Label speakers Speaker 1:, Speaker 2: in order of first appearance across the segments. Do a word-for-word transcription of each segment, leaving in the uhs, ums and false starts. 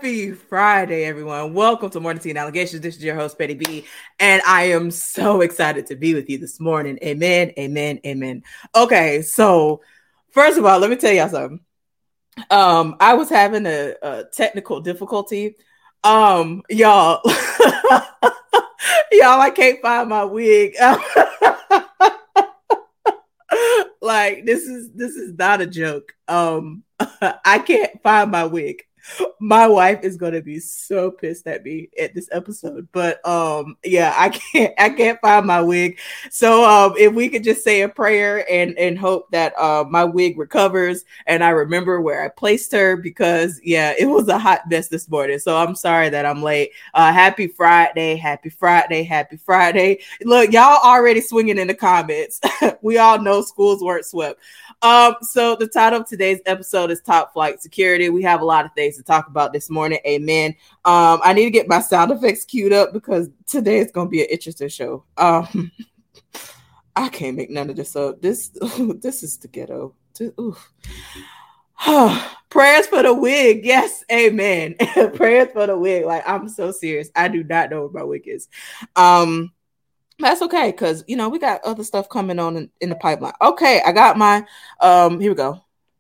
Speaker 1: Happy Friday, everyone. Welcome to Morning Tea and Allegations. This is your host, Betty B, and I am so excited to be with you this morning. Amen, amen, amen. Okay, so first of all, let me tell y'all something. Um, I was having a, a technical difficulty. Um, y'all, y'all, I can't find my wig. Like, this is this is not a joke. Um, I can't find my wig. My wife is gonna be so pissed at me at this episode, but um, yeah, I can't, I can't find my wig. So um, if we could just say a prayer and and hope that uh my wig recovers and I remember where I placed her, because yeah, it was a hot mess this morning. So I'm sorry that I'm late. Uh, happy Friday, happy Friday, happy Friday. Look, y'all already swinging in the comments. We all know schools weren't swept. Um, so the title of today's episode is Top Flight Security. We have a lot of things to talk about this morning. Amen. Um, I need to get my sound effects queued up because today is going to be an interesting show. Um, I can't make none of this up. This, this is the ghetto. Prayers for the wig. Yes. Amen. Prayers for the wig. Like, I'm so serious. I do not know where my wig is. Um, That's okay, because, you know, we got other stuff coming on in, in the pipeline. Okay, I got my, um, here we go.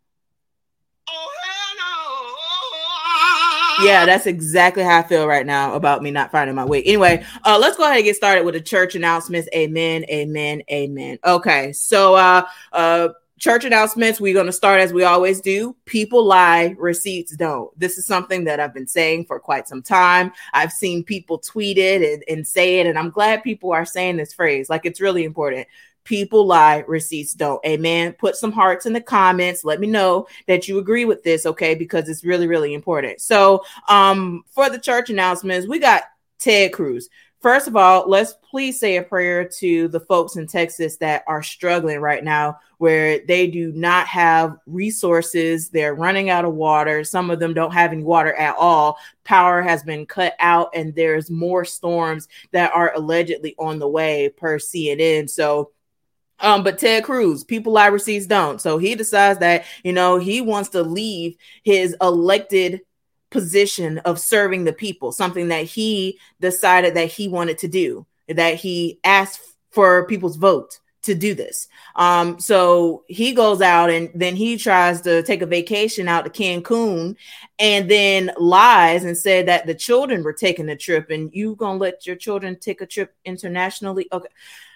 Speaker 1: Yeah, that's exactly how I feel right now about me not finding my wig. Anyway, uh, let's go ahead and get started with the church announcements. Amen, amen, amen. Okay, so uh, uh, church announcements, we're going to start as we always do. People lie, receipts don't. This is something that I've been saying for quite some time. I've seen people tweet it and, and say it, and I'm glad people are saying this phrase. Like, it's really important. People lie, receipts don't. Amen. Put some hearts in the comments. Let me know that you agree with this, okay? Because it's really, really important. So um, for the church announcements, we got Ted Cruz. First of all, let's please say a prayer to the folks in Texas that are struggling right now, where they do not have resources. They're running out of water. Some of them don't have any water at all. Power has been cut out, and there's more storms that are allegedly on the way per C N N. So Um, but Ted Cruz, people lie, receipts don't. So he decides that, you know, he wants to leave his elected position of serving the people, something that he decided that he wanted to do, that he asked for people's vote to do this. Um, so he goes out and then he tries to take a vacation out to Cancun and then lies and said that the children were taking a trip, and you gonna let your children take a trip internationally? Okay.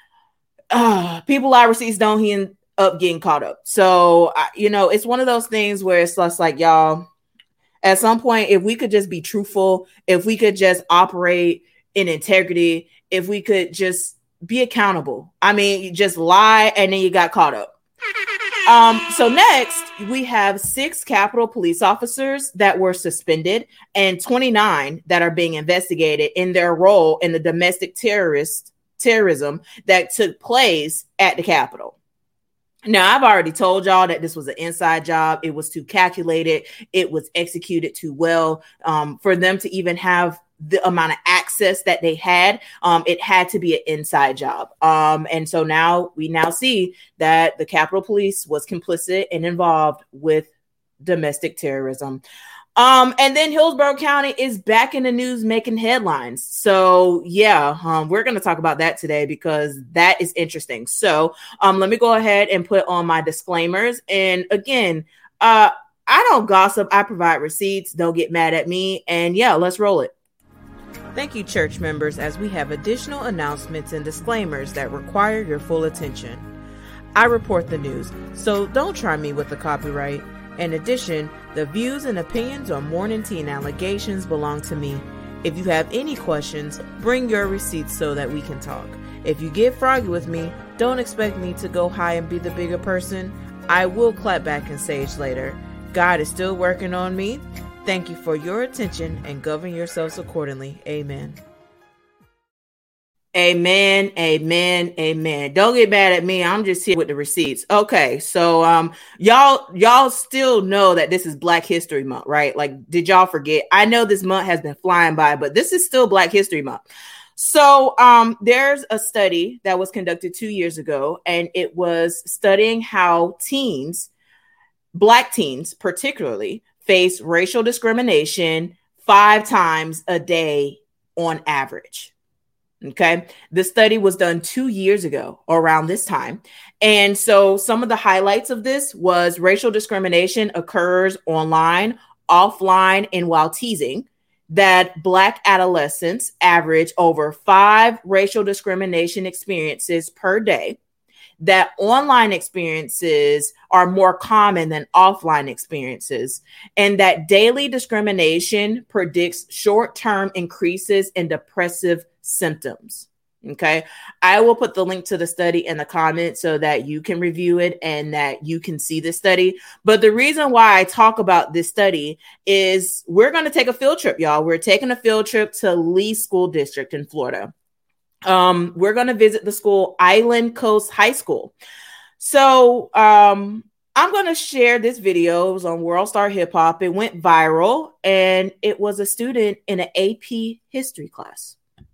Speaker 1: Uh, people lie, receipts don't. He end up getting caught up. So, uh, you know, it's one of those things where it's just like, y'all, at some point, if we could just be truthful, if we could just operate in integrity, if we could just be accountable. I mean, you just lie and then you got caught up. Um, so next, we have six Capitol police officers that were suspended and twenty-nine that are being investigated in their role in the domestic terrorist terrorism that took place at the Capitol. Now, I've already told y'all that this was an inside job. It was too calculated. It was executed too well. Um, for them to even have the amount of access that they had, um, it had to be an inside job. Um, and so now we now see that the Capitol Police was complicit and involved with domestic terrorism. Um, and then Hillsborough County is back in the news making headlines. So yeah, um, we're going to talk about that today because that is interesting. So um, let me go ahead and put on my disclaimers. And again, uh, I don't gossip. I provide receipts. Don't get mad at me. And yeah, let's roll it. Thank you, church members, as we have additional announcements and disclaimers that require your full attention. I report the news, so don't try me with the copyright. In addition, the views and opinions on Morning Tea and Allegations belong to me. If you have any questions, bring your receipts so that we can talk. If you get froggy with me, don't expect me to go high and be the bigger person. I will clap back and sage later. God is still working on me. Thank you for your attention and govern yourselves accordingly. Amen. Amen, amen, amen. Don't get mad at me. I'm just here with the receipts. Okay, so um, y'all, y'all still know that this is Black History Month, right? Like, did y'all forget? I know this month has been flying by, but this is still Black History Month. So um, there's a study that was conducted two years ago, and it was studying how teens, Black teens particularly, face racial discrimination, five times a day on average. Okay. The study was done two years ago around this time. And so some of the highlights of this was racial discrimination occurs online, offline, and while teasing, that Black adolescents average over five racial discrimination experiences per day, that online experiences are more common than offline experiences, and that daily discrimination predicts short-term increases in depressive symptoms. Okay. I will put the link to the study in the comments so that you can review it and that you can see the study. But the reason why I talk about this study is we're going to take a field trip, y'all. We're taking a field trip to Lee School District in Florida. Um, we're going to visit the school Island Coast High School. So um, I'm going to share this video. It was on World Star Hip Hop. It went viral, and it was a student in an A P history class.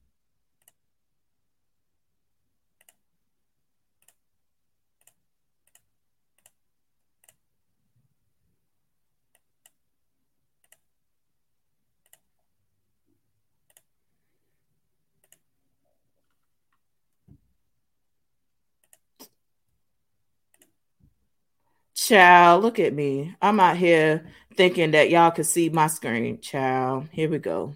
Speaker 1: Child, look at me. I'm out here thinking that y'all could see my screen. Child, here we go.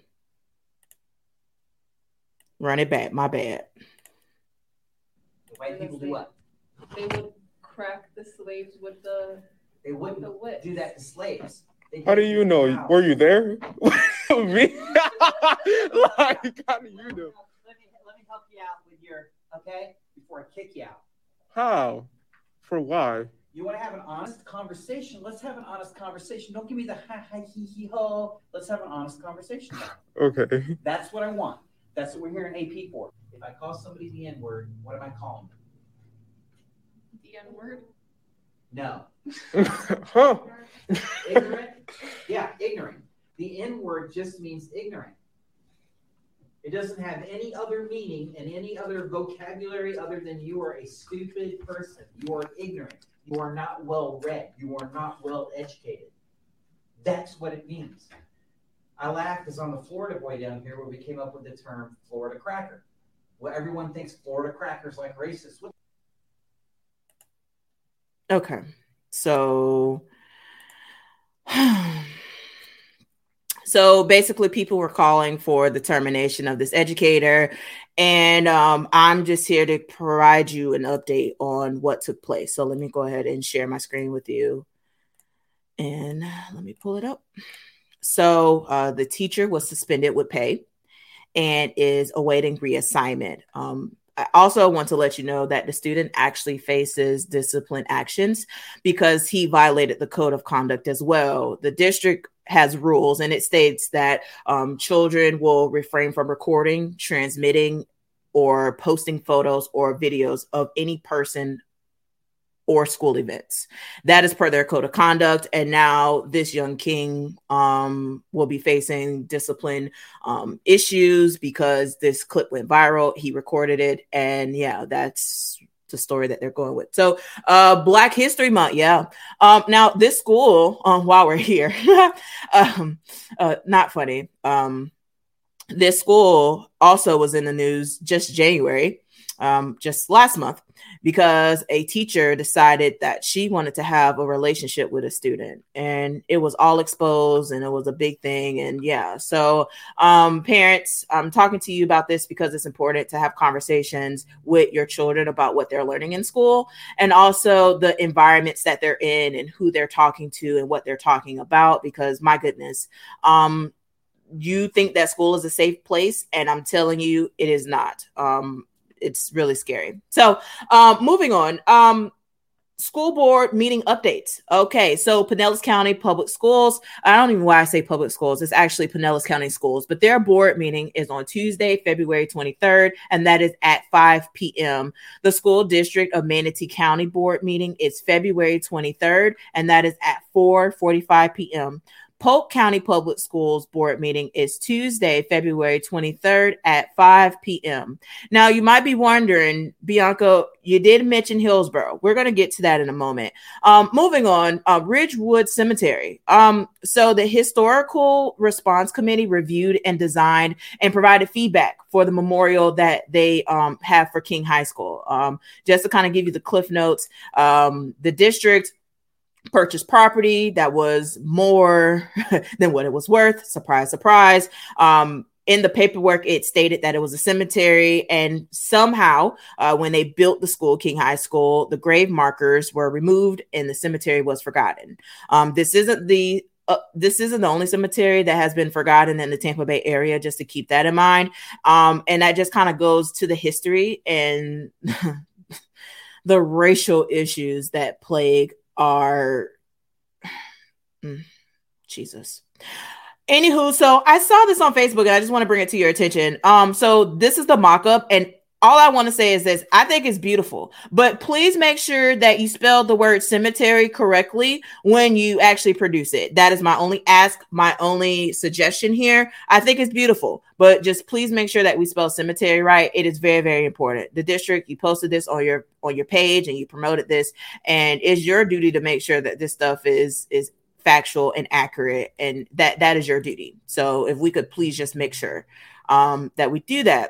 Speaker 1: Run it back. My bad.
Speaker 2: The white people do what?
Speaker 3: They would crack the slaves with the.
Speaker 2: They wouldn't
Speaker 3: the whip.
Speaker 2: do that to slaves.
Speaker 4: How do you know? Out. Were you there? Me? Like, how do you know?
Speaker 2: Let me let me help you out with your okay before I kick you out.
Speaker 4: How? For why?
Speaker 2: You want to have an honest conversation? Let's have an honest conversation. Don't give me the ha ha he he ho. Let's have an honest conversation.
Speaker 4: Okay.
Speaker 2: That's what I want. That's what we're here in A P for. If I call somebody the N word, what am I calling them?
Speaker 3: The N word?
Speaker 2: No.
Speaker 4: Huh?
Speaker 2: Ignorant? Yeah, ignorant. The N word just means ignorant. It doesn't have any other meaning and any other vocabulary other than you are a stupid person. You are ignorant. You are not well read. You are not well educated. That's what it means. I laugh because I'm the Florida boy down here where we came up with the term Florida cracker. Well, everyone thinks Florida crackers like racist.
Speaker 1: Okay. So, so basically people were calling for the termination of this educator. And um, I'm just here to provide you an update on what took place. So let me go ahead and share my screen with you. And let me pull it up. So uh, the teacher was suspended with pay and is awaiting reassignment. Um, I also want to let you know that the student actually faces discipline actions because he violated the code of conduct as well. The district has rules, and it states that um, children will refrain from recording, transmitting, or posting photos or videos of any person or school events. That is per their code of conduct. And now this young king um, will be facing discipline um, issues because this clip went viral. He recorded it. And yeah, that's the story that they're going with. So uh, Black History Month. Yeah. Um, now this school, um, while we're here, um, uh, not funny. Um, this school also was in the news just January, um, just last month, because a teacher decided that she wanted to have a relationship with a student, and it was all exposed and it was a big thing. And yeah, so um, parents, I'm talking to you about this because it's important to have conversations with your children about what they're learning in school and also the environments that they're in and who they're talking to and what they're talking about, because my goodness, um, you think that school is a safe place, and I'm telling you, it is not. Um, it's really scary. So um, moving on, um, school board meeting updates. Okay, so Pinellas County Public Schools, I don't even know why I say public schools, it's actually Pinellas County Schools, but their board meeting is on Tuesday, February twenty-third, and that is at five p.m. The school district of Manatee County board meeting is February twenty-third, and that is at four forty-five p.m. Polk County Public Schools board meeting is Tuesday, February twenty-third at five p.m. Now, you might be wondering, Bianca, you did mention Hillsborough. We're going to get to that in a moment. Um, moving on, uh, Ridgewood Cemetery. Um, so the Historical Response Committee reviewed and designed and provided feedback for the memorial that they um, have for King High School. Um, just to kind of give you the cliff notes, um, the district purchased property that was more than what it was worth. Surprise, surprise. Um, in the paperwork, it stated that it was a cemetery, and somehow uh, when they built the school, King High School, the grave markers were removed and the cemetery was forgotten. Um, this isn't the Uh, this isn't the only cemetery that has been forgotten in the Tampa Bay area, just to keep that in mind. Um, and that just kind of goes to the history and the racial issues that plague our mm, Jesus. Anywho, so I saw this on Facebook and I just want to bring it to your attention. Um, so this is the mock-up, and all I want to say is this: I think it's beautiful, but please make sure that you spell the word cemetery correctly when you actually produce it. That is my only ask, my only suggestion here. I think it's beautiful, but just please make sure that we spell cemetery right. It is very, very important. The district, you posted this on your on your page and you promoted this, and it's your duty to make sure that this stuff is is factual and accurate, and that that is your duty. So if we could please just make sure um, that we do that.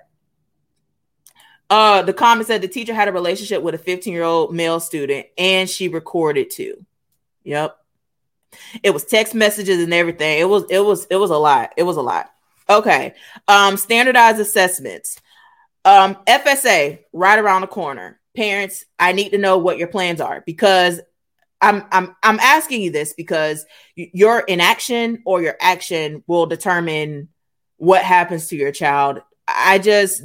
Speaker 1: Uh, the comment said the teacher had a relationship with a fifteen-year-old male student, and she recorded too. Yep, it was text messages and everything. It was, it was, it was a lot. It was a lot. Okay. Um, standardized assessments. Um, F S A right around the corner. Parents, I need to know what your plans are, because I'm, I'm, I'm asking you this because your inaction or your action will determine what happens to your child. I just.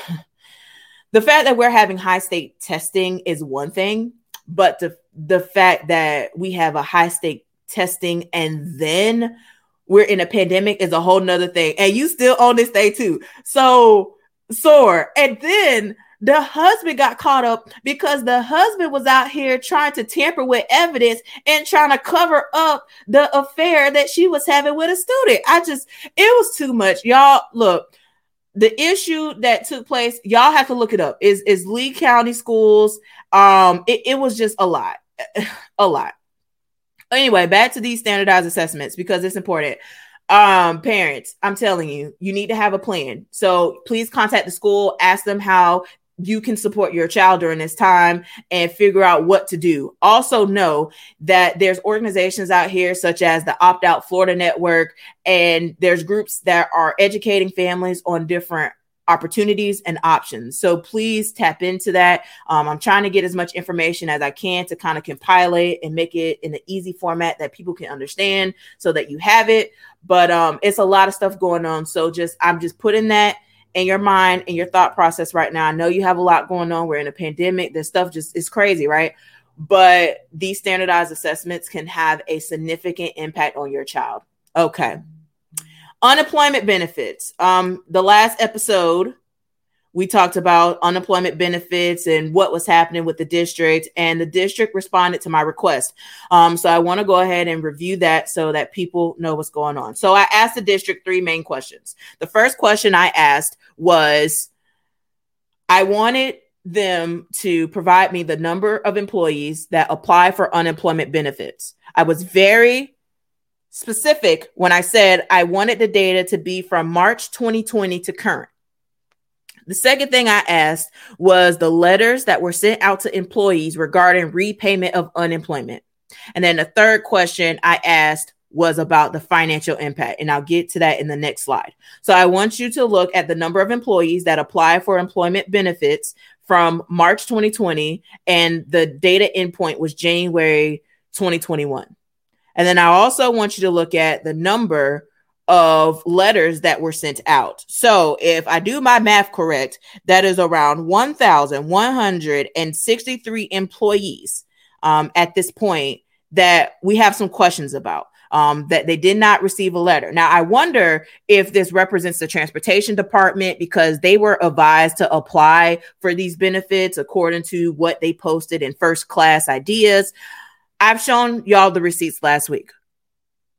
Speaker 1: The fact that we're having high stake testing is one thing, but the, the fact that we have a high stake testing and then we're in a pandemic is a whole nother thing. And you still own this thing too. So sore. And then the husband got caught up because the husband was out here trying to tamper with evidence and trying to cover up the affair that she was having with a student. I just, it was too much. Y'all, look. The issue that took place, y'all have to look it up, is, is Lee County Schools. Um, it, it was just a lot, a lot. Anyway, back to these standardized assessments, because it's important. Um, parents, I'm telling you, you need to have a plan. So please contact the school, ask them how you can support your child during this time and figure out what to do. Also know that there's organizations out here such as the Opt Out Florida Network, and there's groups that are educating families on different opportunities and options. So please tap into that. Um, I'm trying to get as much information as I can to kind of compile it and make it in an easy format that people can understand so that you have it. But um, it's a lot of stuff going on. So just, I'm just putting that in your mind and your thought process right now. I know you have a lot going on. We're in a pandemic. This stuff just is crazy, right? But these standardized assessments can have a significant impact on your child. Okay. Unemployment benefits. Um, the last episode, we talked about unemployment benefits and what was happening with the district, and the district responded to my request. Um, so I want to go ahead and review that so that people know what's going on. So I asked the district three main questions. The first question I asked was, I wanted them to provide me the number of employees that apply for unemployment benefits. I was very specific when I said I wanted the data to be from March twenty twenty to current. The second thing I asked was the letters that were sent out to employees regarding repayment of unemployment. And then the third question I asked was about the financial impact. And I'll get to that in the next slide. So I want you to look at the number of employees that apply for employment benefits from March twenty twenty. And the data endpoint was January twenty twenty-one. And then I also want you to look at the number of letters that were sent out. So if I do my math correct, that is around one thousand one hundred sixty-three employees um, at this point that we have some questions about, um, that they did not receive a letter. Now, I wonder if this represents the transportation department because they were advised to apply for these benefits according to what they posted in First Class Ideas. I've shown y'all the receipts last week.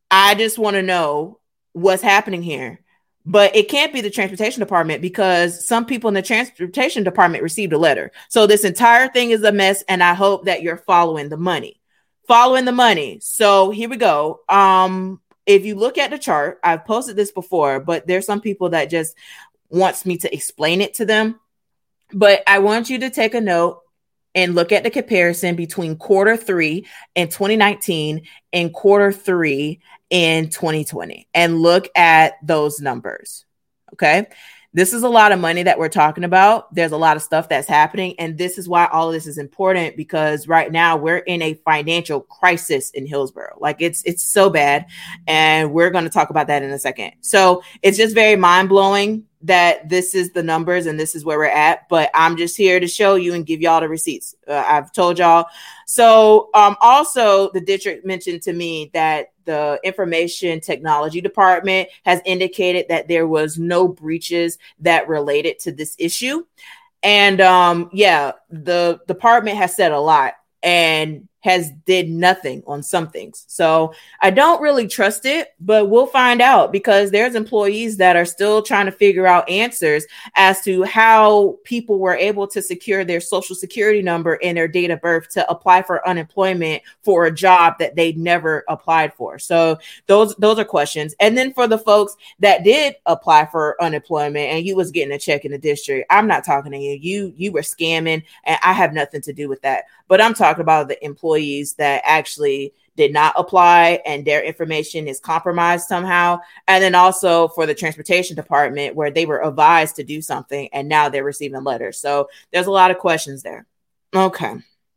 Speaker 1: I just want to know what's happening here. But it can't be the transportation department because some people in the transportation department received a letter. So this entire thing is a mess. And I hope that you're following the money, following the money. So here we go. Um, if you look at the chart, I've posted this before, but there's some people that just wants me to explain it to them. But I want you to take a note and look at the comparison between quarter three in twenty nineteen and quarter three in twenty twenty and look at those numbers. Okay. This is a lot of money that we're talking about. There's a lot of stuff that's happening. And this is why all of this is important, because right now we're in a financial crisis in Hillsborough. Like it's, it's so bad. And we're going to talk about that in a second. So it's just very mind blowing that this is the numbers and this is where we're at, but I'm just here to show you and give y'all the receipts. Uh, I've told y'all. So um, also the district mentioned to me that the information technology department has indicated that there was no breaches that related to this issue. And um, yeah, the department has said a lot and has did nothing on some things. So I don't really trust it, but we'll find out, because there's employees that are still trying to figure out answers as to how people were able to secure their social security number and their date of birth to apply for unemployment for a job that they never applied for. So those, those are questions. And then for the folks that did apply for unemployment and you was getting a check in the district, I'm not talking to you. You, you were scamming and I have nothing to do with that. But I'm talking about the employees that actually did not apply and their information is compromised somehow. And then also for the transportation department where they were advised to do something and now they're receiving letters. So there's a lot of questions there. Okay.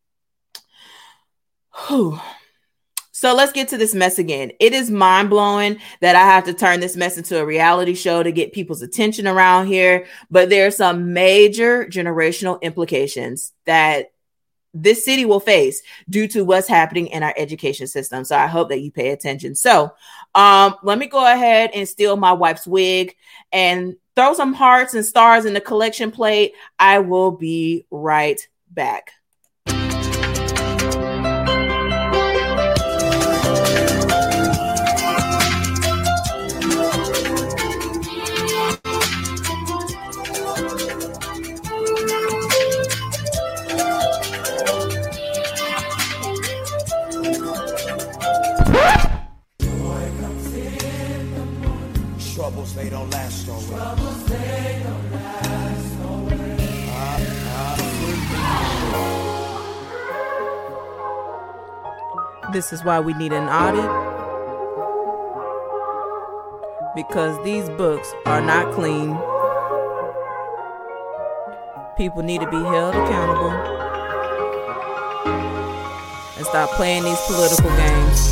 Speaker 1: Whew. So let's get to this mess again. It is mind blowing that I have to turn this mess into a reality show to get people's attention around here. But there are some major generational implications that this city will face due to what's happening in our education system. So I hope that you pay attention. So um, let me go ahead and steal my wife's wig and throw some hearts and stars in the collection plate. I will be right back.
Speaker 5: Troubles, they don't last always. Troubles, they don't last always. Uh, uh,
Speaker 1: this is why we need an audit. Because these books are not clean. People need to be held accountable. And stop playing these political games.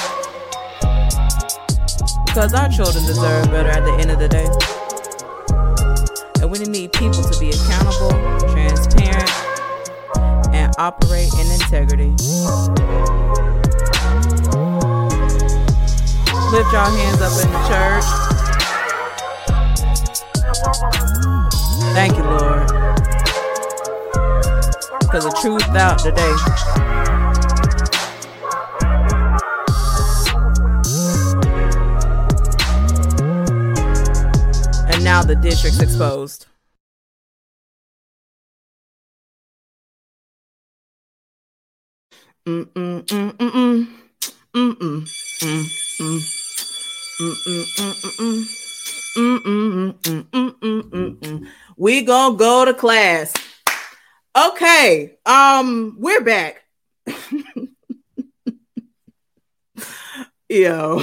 Speaker 1: Because our children deserve better at the end of the day. And we need people to be accountable, transparent, and operate in integrity. Lift your hands up in the church. Thank you, Lord. Because the truth out today. Now the district's exposed. Mm mm mm mm mm mm mm mm mm. We gonna go to class. Okay, um, we're back. Yo.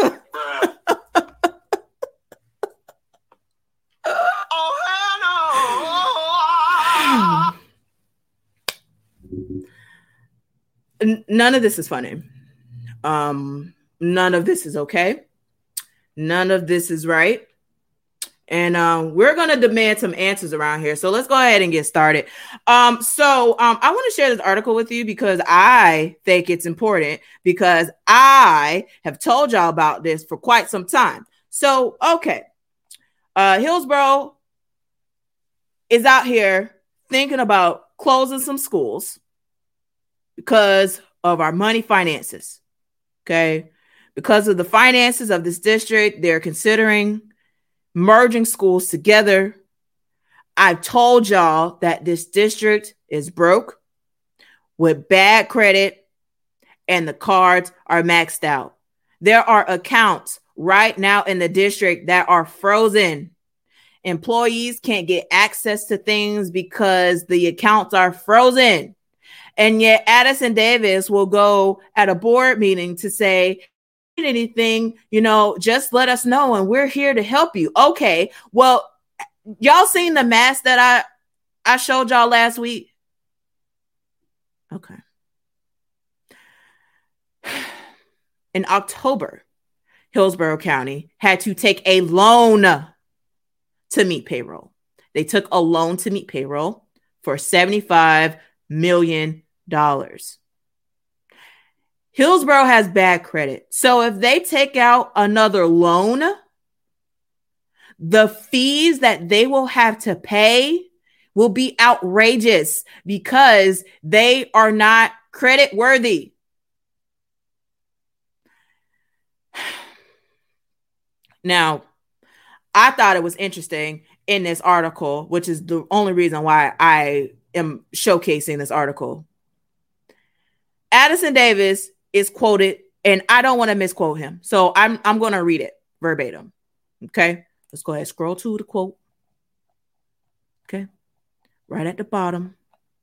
Speaker 1: None of this is funny. Um, none of this is okay. None of this is right. And um, we're going to demand some answers around here. So let's go ahead and get started. Um, so um, I want to share this article with you because I think it's important, because I have told y'all about this for quite some time. So, okay. Uh, Hillsborough is out here thinking about closing some schools because of our money finances. Okay. Because of the finances of this district, they're considering merging schools together. I've told y'all that this district is broke with bad credit and the cards are maxed out. There are accounts right now in the district that are frozen. Employees can't get access to things because the accounts are frozen. And yet Addison Davis will go at a board meeting to say, anything, you know, just let us know and we're here to help you. Okay, well, y'all seen the mask that I I showed y'all last week? Okay. In October, Hillsborough County had to take a loan to meet payroll. They took a loan to meet payroll for seventy-five million dollars. Hillsborough has bad credit. So if they take out another loan, the fees that they will have to pay will be outrageous because they are not credit worthy. Now, I thought it was interesting in this article, which is the only reason why I am showcasing this article. Addison Davis is quoted, and I don't want to misquote him. So I'm I'm going to read it verbatim. Okay. Let's go ahead and scroll to the quote. Okay. Right at the bottom.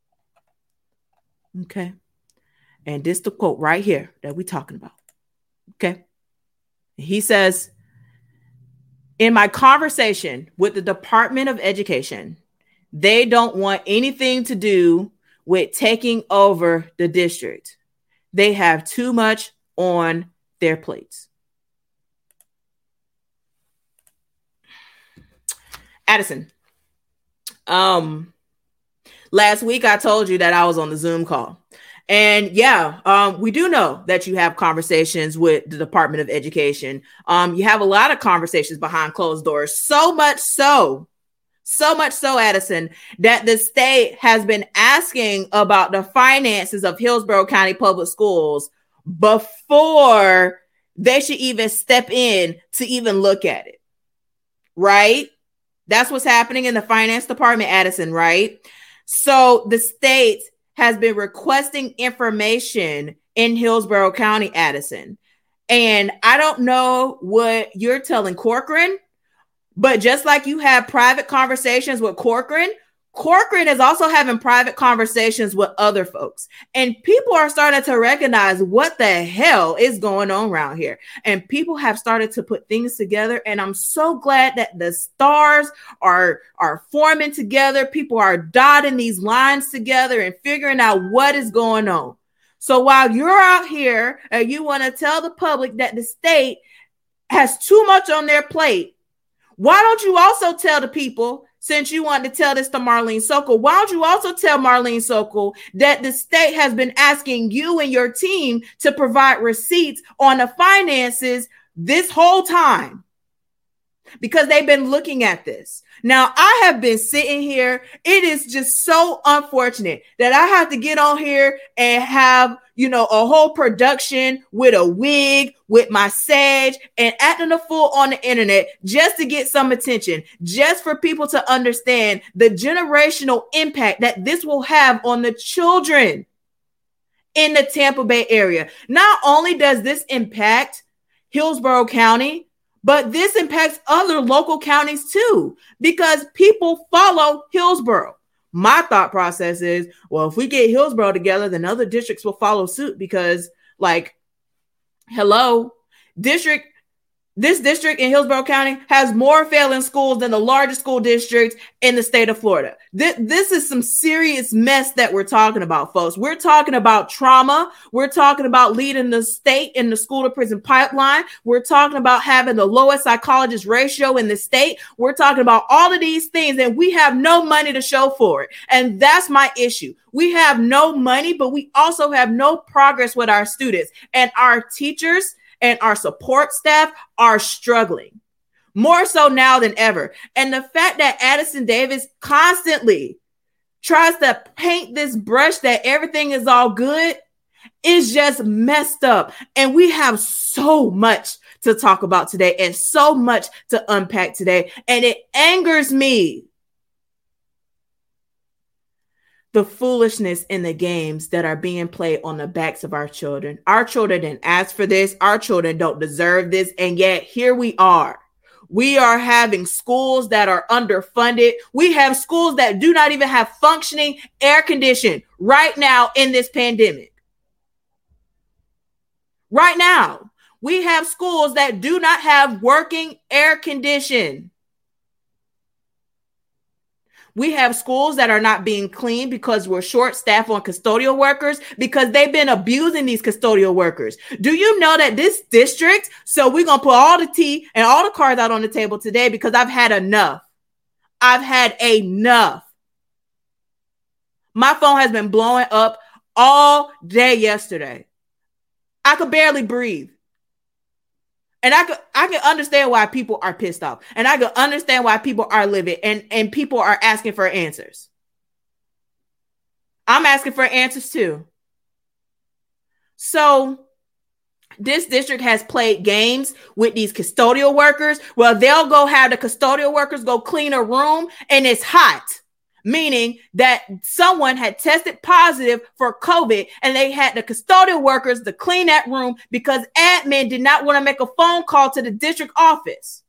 Speaker 1: Okay. And this the quote right here that we're talking about. Okay. He says, in my conversation with the Department of Education, they don't want anything to do with taking over the district. They have too much on their plates. Addison, um, last week I told you that I was on the Zoom call. And yeah, um, we do know that you have conversations with the Department of Education. Um, you have a lot of conversations behind closed doors, so much so, so much so, Addison, that the state has been asking about the finances of Hillsborough County Public Schools before they should even step in to even look at it, right? That's what's happening in the finance department, Addison, right? So the state has been requesting information in Hillsborough County, Addison. And I don't know what you're telling Corcoran, but just like you have private conversations with Corcoran, Corcoran is also having private conversations with other folks. And people are starting to recognize what the hell is going on around here. And people have started to put things together. And I'm so glad that the stars are, are forming together. People are dotting these lines together and figuring out what is going on. So while you're out here and you want to tell the public that the state has too much on their plate, why don't you also tell the people, since you wanted to tell this to Marlene Sokol, why don't you also tell Marlene Sokol that the state has been asking you and your team to provide receipts on the finances this whole time? Because they've been looking at this. Now, I have been sitting here. It is just so unfortunate that I have to get on here and have, you know, a whole production with a wig, with my sage, and acting a fool on the internet just to get some attention, just for people to understand the generational impact that this will have on the children in the Tampa Bay area. Not only does this impact Hillsborough County, but this impacts other local counties too, because people follow Hillsborough. My thought process is, well, if we get Hillsborough together, then other districts will follow suit because, like, hello, district, this district in Hillsborough County has more failing schools than the largest school districts in the state of Florida. This, this is some serious mess that we're talking about, folks. We're talking about trauma. We're talking about leading the state in the school to prison pipeline. We're talking about having the lowest psychologist ratio in the state. We're talking about all of these things, and we have no money to show for it. And that's my issue. We have no money, but we also have no progress with our students, and our teachers and our support staff are struggling more so now than ever. And the fact that Addison Davis constantly tries to paint this brush that everything is all good, It's just messed up. And we have so much to talk about today and so much to unpack today. And it angers me. The foolishness in the games that are being played on the backs of our children. Our children didn't ask for this. Our children don't deserve this. And yet here we are. We are having schools that are underfunded. We have schools that do not even have functioning air conditioning right now in this pandemic. Right now, we have schools that do not have working air conditioning. We have schools that are not being cleaned because we're short staffed on custodial workers because they've been abusing these custodial workers. Do you know that this district, so we're going to put all the tea and all the cards out on the table today because I've had enough. I've had enough. My phone has been blowing up all day yesterday. I could barely breathe. And I could, I can understand why people are pissed off. And I can understand why people are livid and, and people are asking for answers. I'm asking for answers too. So this district has played games with these custodial workers. Well, they'll go have the custodial workers go clean a room and it's hot. Meaning that someone had tested positive for COVID and they had the custodial workers to clean that room because admin did not want to make a phone call to the district office.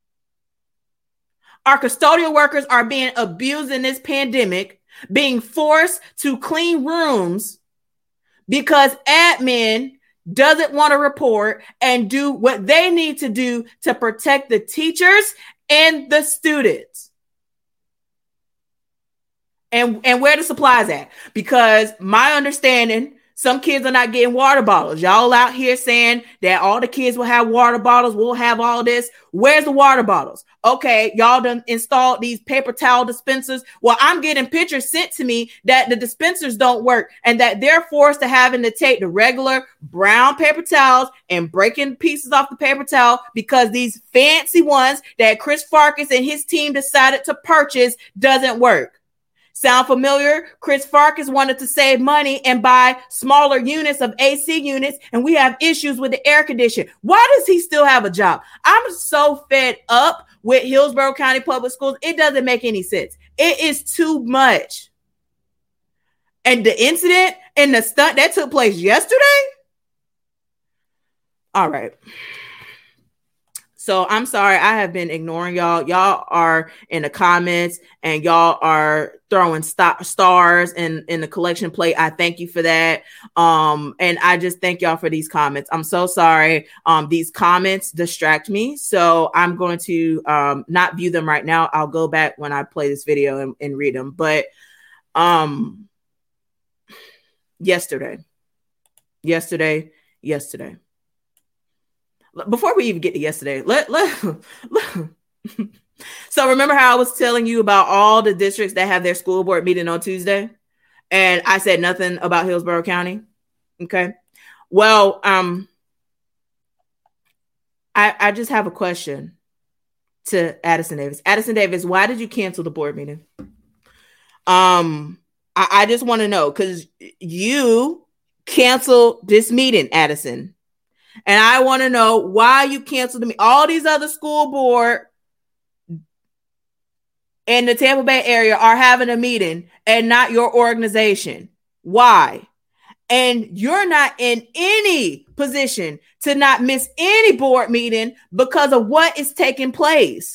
Speaker 1: Our custodial workers are being abused in this pandemic, being forced to clean rooms because admin doesn't want to report and do what they need to do to protect the teachers and the students. And, and where the supplies at? Because my understanding, some kids are not getting water bottles. Y'all out here saying that all the kids will have water bottles. We'll have all this. Where's the water bottles? Okay, y'all done installed these paper towel dispensers. Well, I'm getting pictures sent to me that the dispensers don't work and that they're forced to having to take the regular brown paper towels and breaking pieces off the paper towel because these fancy ones that Chris Farkas and his team decided to purchase doesn't work. Sound familiar? Chris Farkas wanted to save money and buy smaller units of A C units, and we have issues with the air conditioning. Why does he still have a job? I'm so fed up with Hillsborough County Public Schools. It doesn't make any sense. It is too much. And the incident and the stunt that took place yesterday? All right. So I'm sorry, I have been ignoring y'all. Y'all are in the comments and y'all are throwing st- stars in, in the collection plate. I thank you for that. Um, and I just thank y'all for these comments. I'm so sorry. Um, these comments distract me. So I'm going to um, not view them right now. I'll go back when I play this video and, and read them. But um, yesterday, yesterday, yesterday. Before we even get to yesterday, let, let, let so remember how I was telling you about all the districts that have their school board meeting on Tuesday? And I said nothing about Hillsborough County. Okay. Well, um, I, I just have a question to Addison Davis. Addison Davis, why did you cancel the board meeting? Um, I, I just want to know because you canceled this meeting, Addison. And I want to know why you canceled me. All these other school board in the Tampa Bay area are having a meeting and not your organization. Why? And you're not in any position to not miss any board meeting because of what is taking place.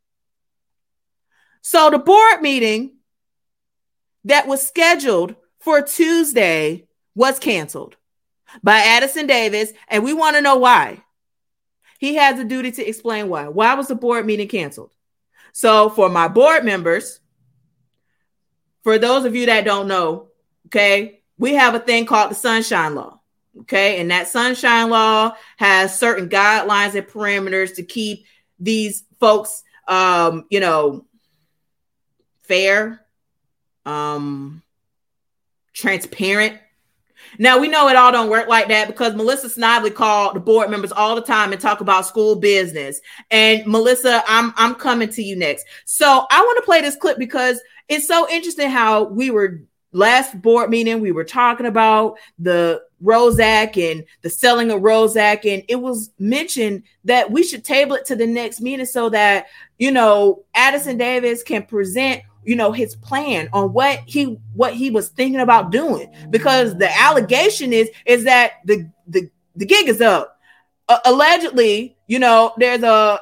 Speaker 1: So the board meeting that was scheduled for Tuesday was canceled by Addison Davis, and we want to know why. He has a duty to explain why. Why was the board meeting canceled? So for my board members, for those of you that don't know, okay, we have a thing called the Sunshine Law, okay? And that Sunshine Law has certain guidelines and parameters to keep these folks, um, you know, fair, um, transparent. Now, we know it all don't work like that because Melissa Snively called the board members all the time and talk about school business. And Melissa, I'm I'm coming to you next. So I want to play this clip because it's so interesting how we were last board meeting, we were talking about the Rosac and the selling of Rosac, and it was mentioned that we should table it to the next meeting so that, you know, Addison Davis can present, you know, his plan on what he what he was thinking about doing, because the allegation is is that the the the gig is up. Uh, allegedly, you know, there's a.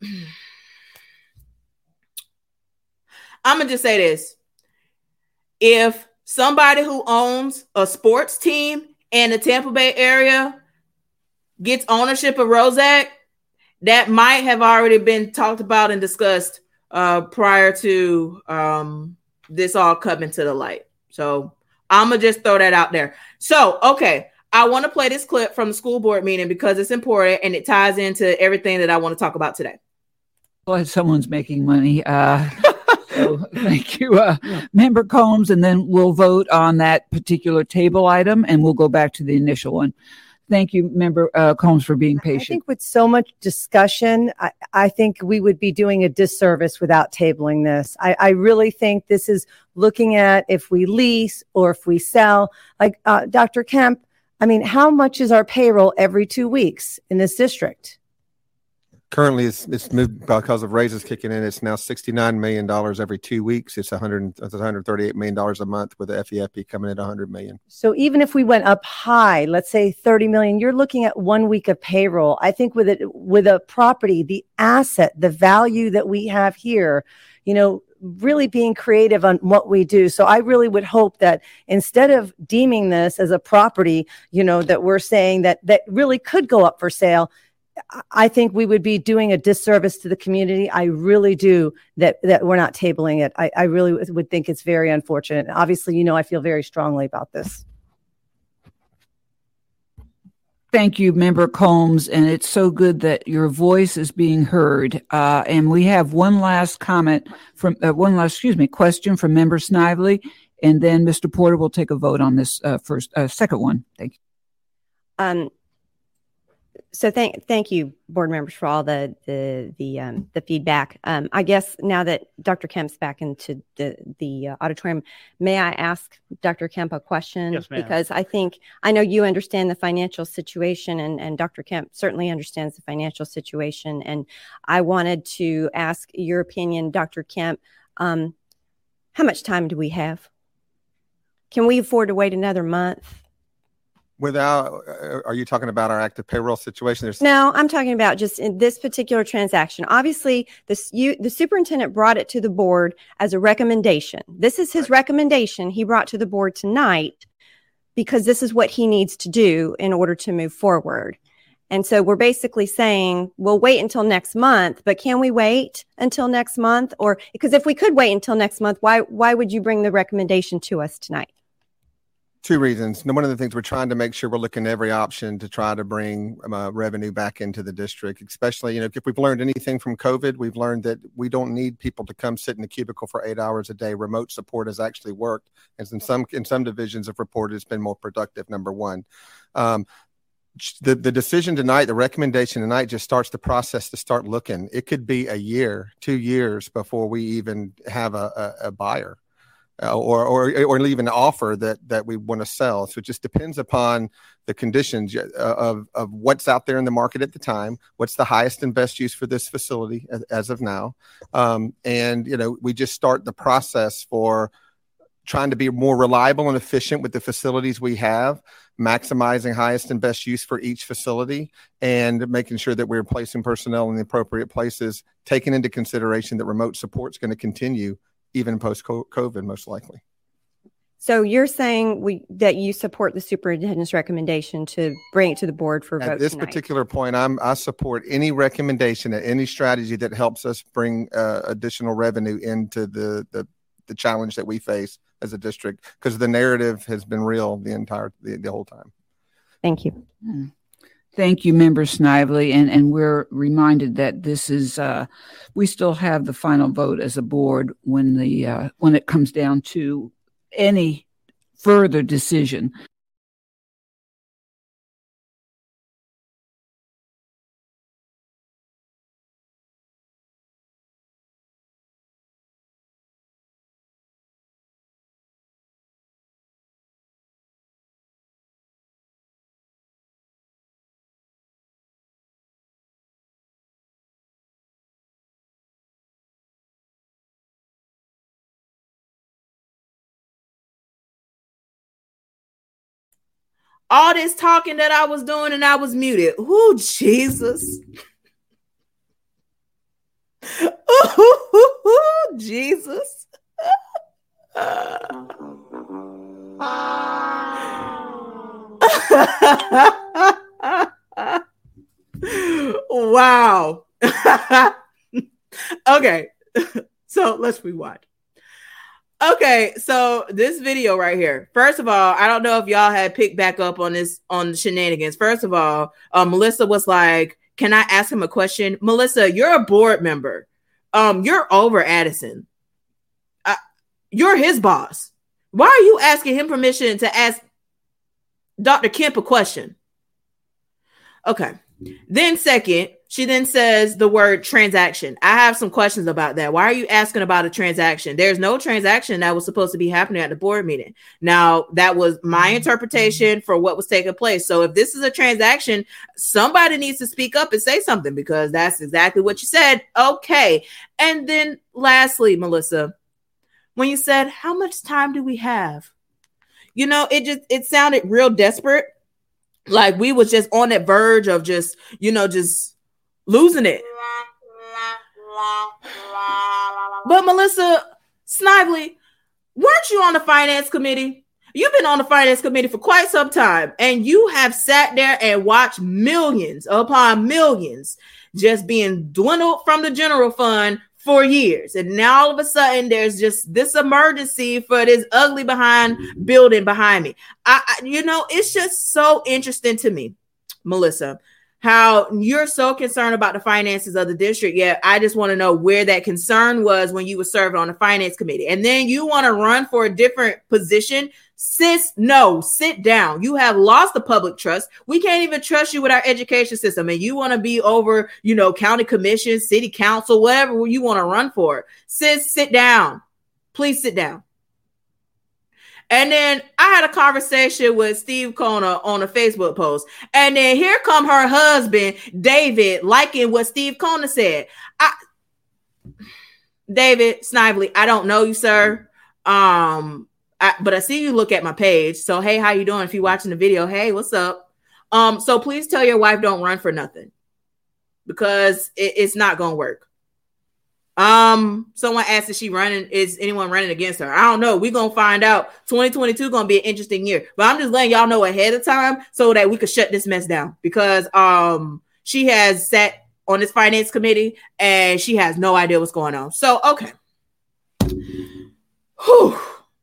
Speaker 1: I'm gonna just say this: if somebody who owns a sports team in the Tampa Bay area gets ownership of Rosac, that might have already been talked about and discussed uh, prior to um, this all coming to the light. So I'm going to just throw that out there. So, okay, I want to play this clip from the school board meeting because it's important and it ties into everything that I want to talk about today.
Speaker 6: Well, someone's making money. Uh, so thank you, uh, Member Combs, and then we'll vote on that particular table item, and we'll go back to the initial one. Thank you, Member uh, Combs, for being patient.
Speaker 7: I think with so much discussion, I, I think we would be doing a disservice without tabling this. I, I really think this is looking at if we lease or if we sell. Like uh, Doctor Kemp, I mean, how much is our payroll every two weeks in this district?
Speaker 8: Currently, it's, it's moved because of raises kicking in. It's now sixty-nine million dollars every two weeks. It's one hundred, it's one hundred thirty-eight million dollars a month, with the F E F P coming at one hundred million dollars.
Speaker 7: So even if we went up high, let's say thirty million dollars, you're looking at one week of payroll. I think with it, with a property, the asset, the value that we have here, you know, really being creative on what we do. So I really would hope that instead of deeming this as a property, you know, that we're saying that that really could go up for sale, I think we would be doing a disservice to the community. I really do that, that we're not tabling it. I, I really would think it's very unfortunate. Obviously, you know, I feel very strongly about this.
Speaker 6: Thank you, Member Combs. And it's so good that your voice is being heard. Uh, and we have one last comment from uh, one last, excuse me, question from Member Snively. And then Mister Porter will take a vote on this uh, first, uh, second one. Thank you.
Speaker 9: Um, So thank thank you, board members, for all the the the um, the feedback. Um, I guess now that Doctor Kemp's back into the the uh, auditorium, may I ask Doctor Kemp a question?
Speaker 10: Yes, ma'am.
Speaker 9: Because I think I know you understand the financial situation, and and Doctor Kemp certainly understands the financial situation. And I wanted to ask your opinion, Doctor Kemp. Um, how much time do we have? Can we afford to wait another month?
Speaker 8: Without, uh, are you talking about our active payroll situation? There's
Speaker 9: No, I'm talking about just in this particular transaction. Obviously, this, you, the superintendent brought it to the board as a recommendation. This is his recommendation he brought to the board tonight because this is what he needs to do in order to move forward. And so we're basically saying, we'll wait until next month, but can we wait until next month? Or because if we could wait until next month, why why would you bring the recommendation to us tonight?
Speaker 8: two reasons. One of the things we're trying to make sure we're looking at every option to try to bring uh, revenue back into the district, especially, you know, if we've learned anything from COVID, we've learned that we don't need people to come sit in the cubicle for eight hours a day. Remote support has actually worked. And in some, in some divisions have reported it's been more productive, number one. Um, the, the decision tonight, the recommendation tonight just starts the process to start looking. It could be a year, two years before we even have a, a, a buyer. Uh, or, or or even an offer that that we want to sell. So it just depends upon the conditions of, of what's out there in the market at the time, what's the highest and best use for this facility as, as of now. Um, and, you know, we just start the process for trying to be more reliable and efficient with the facilities we have, maximizing highest and best use for each facility, and making sure that we're placing personnel in the appropriate places, taking into consideration that remote support is going to continue even post-COVID, most likely.
Speaker 9: So you're saying we that you support the superintendent's recommendation to bring it to the board for a vote
Speaker 8: At this
Speaker 9: tonight.
Speaker 8: particular point, I'm, I support any recommendation, any strategy that helps us bring uh, additional revenue into the, the the challenge that we face as a district, because the narrative has been real the entire the, the whole time.
Speaker 9: Thank you.
Speaker 6: Mm. Thank you, Member Snively. And, and we're reminded that this is, uh, we still have the final vote as a board when the, uh, when it comes down to any further decision.
Speaker 1: all this talking that I was doing and I was muted. Ooh, Jesus. Ooh, Jesus. Wow. Okay. So let's rewind. Okay, so this video right here. First of all, I don't know if y'all had picked back up on this on the shenanigans. First of all, uh, Melissa was like, "Can I ask him a question?" Melissa, you're a board member. Um, you're over Addison. Uh, you're his boss. Why are you asking him permission to ask Doctor Kemp a question? Okay. Then second, she then says the word transaction. I have some questions about that. Why are you asking about a transaction? There's no transaction that was supposed to be happening at the board meeting. Now, that was my interpretation for what was taking place. So if this is a transaction, somebody needs to speak up and say something, because that's exactly what you said. Okay. And then lastly, Melissa, when you said, how much time do we have? You know, it just, it sounded real desperate. Like we was just on that verge of just, you know, just losing it. But Melissa Snively, weren't you on the finance committee? You've been on the finance committee for quite some time, and you have sat there and watched millions upon millions just being dwindled from the general fund for years. And now all of a sudden there's just this emergency for this ugly behind building behind me. I, I you know, it's just so interesting to me, Melissa, how you're so concerned about the finances of the district. Yeah, I just want to know where that concern was when you were serving on the finance committee. And then you want to run for a different position. Sis, no, sit down. You have lost the public trust. We can't even trust you with our education system. And you want to be over, you know, county commission, city council, whatever you want to run for. Sis, sit down. Please sit down. And then I had a conversation with Steve Kona on a Facebook post. And then here come her husband, David, liking what Steve Kona said. I, David Snively, I don't know you, sir. Um, I, but I see you look at my page. So, hey, how you doing? If you're watching the video, hey, what's up? Um, so please tell your wife don't run for nothing, because it, it's not going to work. Um, someone asked if she running, is anyone running against her? I don't know. We're going to find out. twenty twenty-two going to be an interesting year, but I'm just letting y'all know ahead of time so that we could shut this mess down, because um, she has sat on this finance committee and she has no idea what's going on. So, okay. Whew.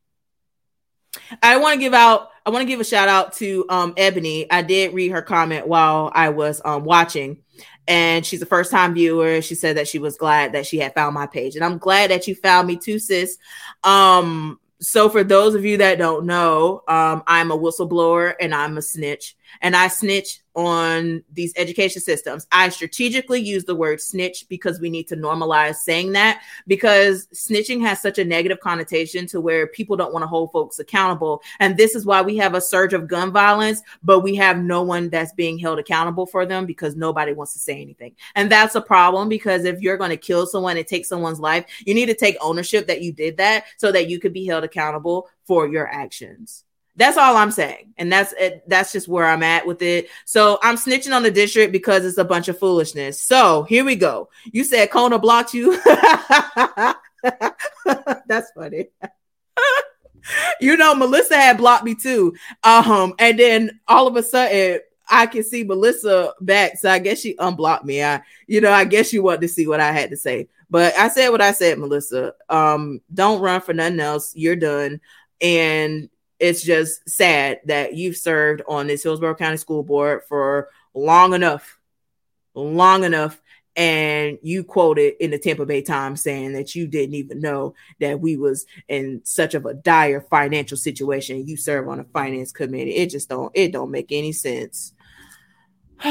Speaker 1: I want to give out, I want to give a shout out to um, Ebony. I did read her comment while I was um, watching, and she's a first time viewer. She said that she was glad that she had found my page, and I'm glad that you found me too, sis. Um, so for those of you that don't know, um, I'm a whistleblower and I'm a snitch, and I snitch on these education systems. I strategically use the word snitch because we need to normalize saying that, because snitching has such a negative connotation to where people don't want to hold folks accountable. And this is why we have a surge of gun violence, but we have no one that's being held accountable for them, because nobody wants to say anything. And that's a problem, because if you're going to kill someone and take someone's life, you need to take ownership that you did that so that you could be held accountable for your actions. That's all I'm saying. And that's it. That's just where I'm at with it. So I'm snitching on the district because it's a bunch of foolishness. So here we go. You said Kona blocked you. That's funny. You know, Melissa had blocked me too. Um, and then all of a sudden I can see Melissa back. So I guess she unblocked me. I, you know, I guess you wanted to see what I had to say. But I said what I said, Melissa. Um, don't run for nothing else. You're done. And it's just sad that you've served on this Hillsborough County School Board for long enough, long enough. And you quoted in the Tampa Bay Times saying that you didn't even know that we was in such of a dire financial situation. You serve on a finance committee. It just don't, it don't make any sense. So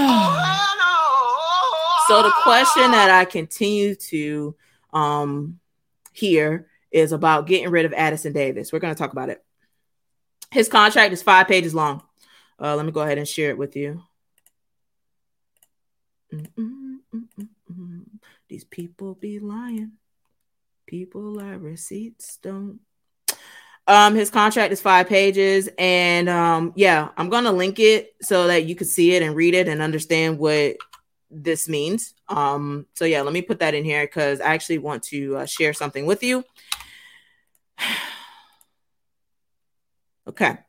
Speaker 1: the question that I continue to um, hear is about getting rid of Addison Davis. We're going to talk about it. His contract is five pages long. Uh, let me go ahead and share it with you. Mm-mm, mm-mm, mm-mm. These people be lying. People lie, receipts don't. Um, his contract is five pages, and um, yeah, I'm gonna link it so that you can see it and read it and understand what this means. Um, so yeah, let me put that in here because I actually want to uh, share something with you. Okay.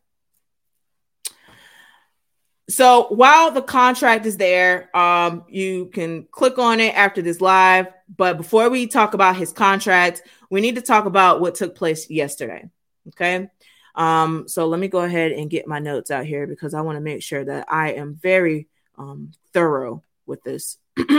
Speaker 1: So while the contract is there, um, you can click on it after this live. But before we talk about his contract, we need to talk about what took place yesterday. Okay. Um, so let me go ahead and get my notes out here because I want to make sure that I am very um, thorough with this.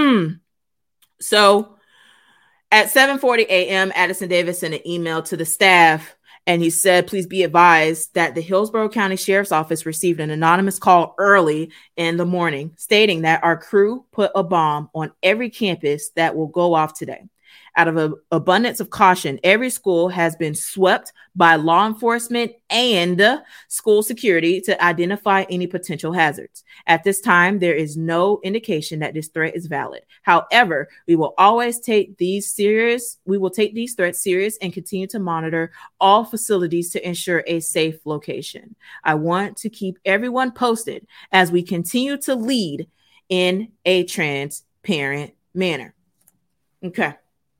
Speaker 1: So at seven forty a.m., Addison Davis sent an email to the staff. And he said, please be advised that the Hillsborough County Sheriff's Office received an anonymous call early in the morning stating that our crew put a bomb on every campus that will go off today. Out of an abundance of caution, every school has been swept by law enforcement and school security to identify any potential hazards. At this time, there is no indication that this threat is valid. However, we will always take these serious. We will take these threats serious and continue to monitor all facilities to ensure a safe location. I want to keep everyone posted as we continue to lead in a transparent manner. Okay.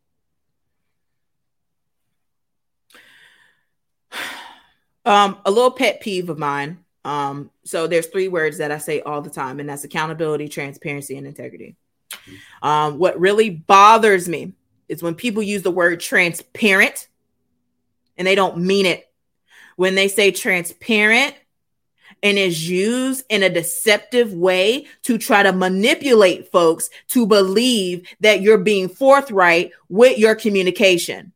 Speaker 1: Um, a little pet peeve of mine. Um, so there's three words that I say all the time, and that's accountability, transparency, and integrity. Um, what really bothers me is when people use the word transparent and they don't mean it. When they say transparent and is used in a deceptive way to try to manipulate folks to believe that you're being forthright with your communication.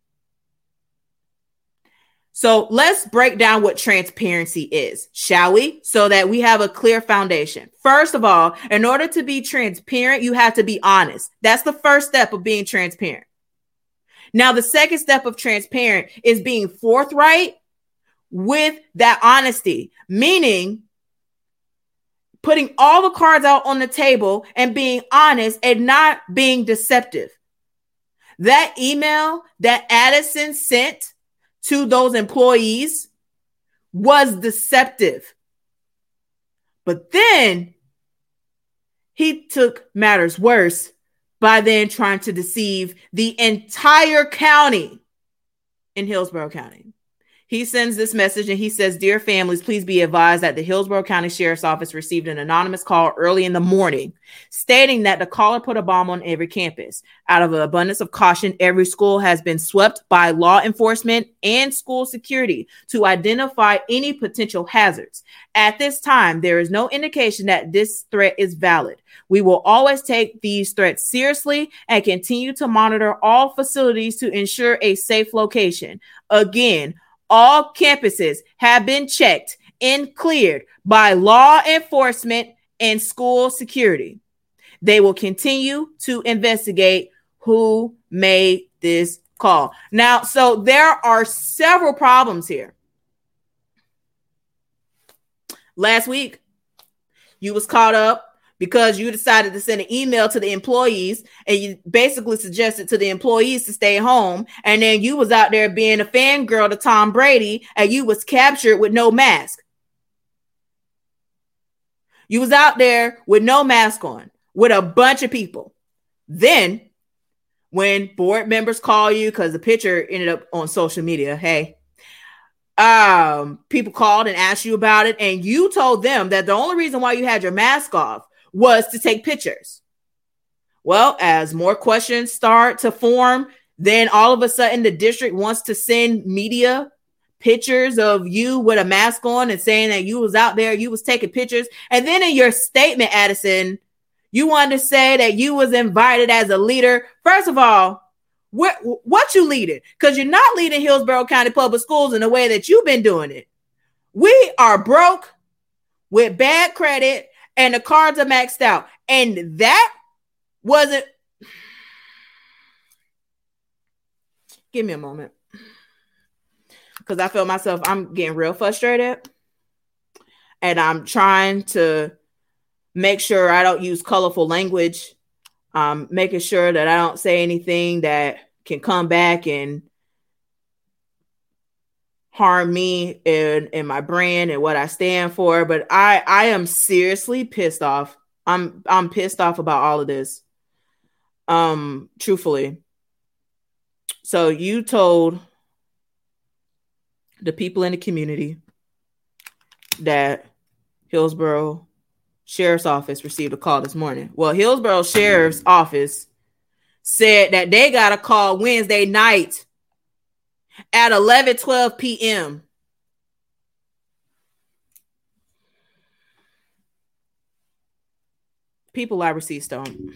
Speaker 1: So let's break down what transparency is, shall we? So that we have a clear foundation. First of all, in order to be transparent, you have to be honest. That's the first step of being transparent. Now, the second step of transparent is being forthright with that honesty, meaning putting all the cards out on the table and being honest and not being deceptive. That email that Addison sent to those employees was deceptive. But then he took matters worse by then trying to deceive the entire county in Hillsborough County. He sends this message and he says, dear families, please be advised that the Hillsborough County Sheriff's Office received an anonymous call early in the morning stating that the caller put a bomb on every campus. Out of an abundance of caution, every school has been swept by law enforcement and school security to identify any potential hazards. At this time, there is no indication that this threat is valid. We will always take these threats seriously and continue to monitor all facilities to ensure a safe location. Again, all campuses have been checked and cleared by law enforcement and school security. They will continue to investigate who made this call. Now, so there are several problems here. Last week, you was caught up because you decided to send an email to the employees and you basically suggested to the employees to stay home. And then you was out there being a fangirl to Tom Brady and you was captured with no mask. You was out there with no mask on with a bunch of people. Then when board members call you, because the picture ended up on social media, hey, um, people called and asked you about it. And you told them that the only reason why you had your mask off was to take pictures. Well, as more questions start to form, then all of a sudden the district wants to send media pictures of you with a mask on and saying that you was out there, you was taking pictures. And then in your statement, Addison, you wanted to say that you was invited as a leader. First of all, what, what you leading? Because you're not leading Hillsborough County Public Schools in the way that you've been doing it. We are broke with bad credit and the cards are maxed out. And that wasn't. Give me a moment. Because I feel myself, I'm getting real frustrated. And I'm trying to make sure I don't use colorful language. Um, making sure that I don't say anything that can come back and harm me and, and my brand and what I stand for. But I, I am seriously pissed off. I'm I'm pissed off about all of this. Um, truthfully. So you told the people in the community that Hillsborough Sheriff's Office received a call this morning. Well, Hillsborough Sheriff's Office said that they got a call Wednesday night at eleven twelve p.m. People I received stone.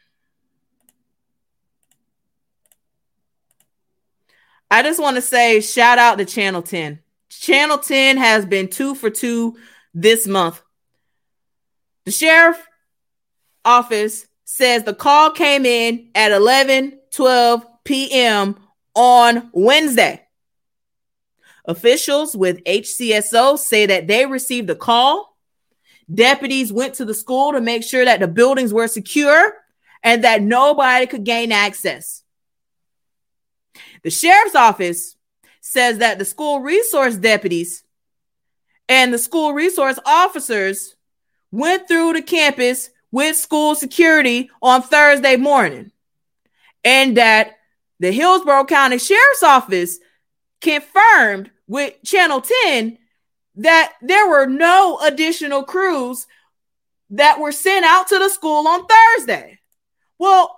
Speaker 1: I just want to say shout out to Channel ten. Channel ten has been two for two this month. The sheriff office says the call came in at eleven twelve p.m. on Wednesday. Officials with H C S O say that they received a call. Deputies went to the school to make sure that the buildings were secure and that nobody could gain access. The sheriff's office says that the school resource deputies and the school resource officers went through the campus with school security on Thursday morning, and that the Hillsborough County Sheriff's Office confirmed with Channel ten that there were no additional crews that were sent out to the school on Thursday. Well,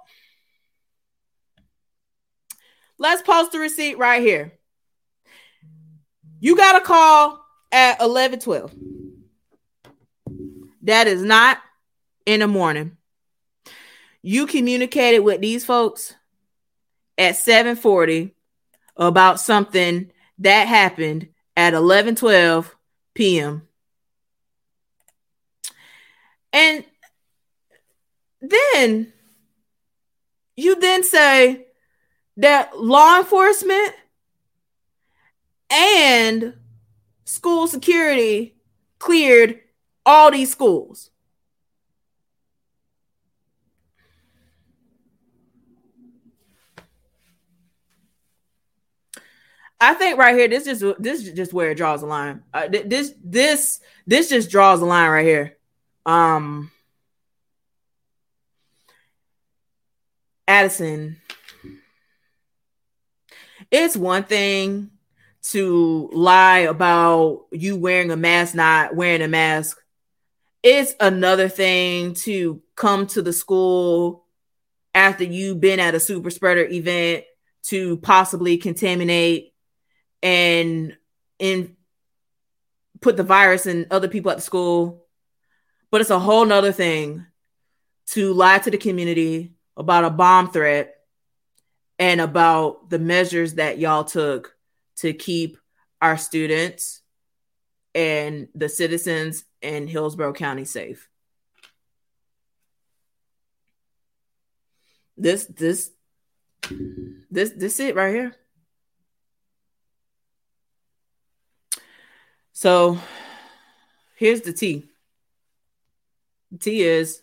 Speaker 1: let's post the receipt right here. You got a call at eleven twelve. That is not in the morning. You communicated with these folks at seven forty about something that happened at eleven twelve p.m. And then you then say that law enforcement and school security cleared all these schools. I think right here, this is this is just where it draws a line. Uh, th- this this this just draws a line right here. Um, Addison, it's one thing to lie about you wearing a mask, not wearing a mask. It's another thing to come to the school after you've been at a super spreader event to possibly contaminate and and put the virus in other people at the school. But it's a whole nother thing to lie to the community about a bomb threat and about the measures that y'all took to keep our students and the citizens in Hillsborough County safe. This, this, this, this it right here. So here's the tea. The tea is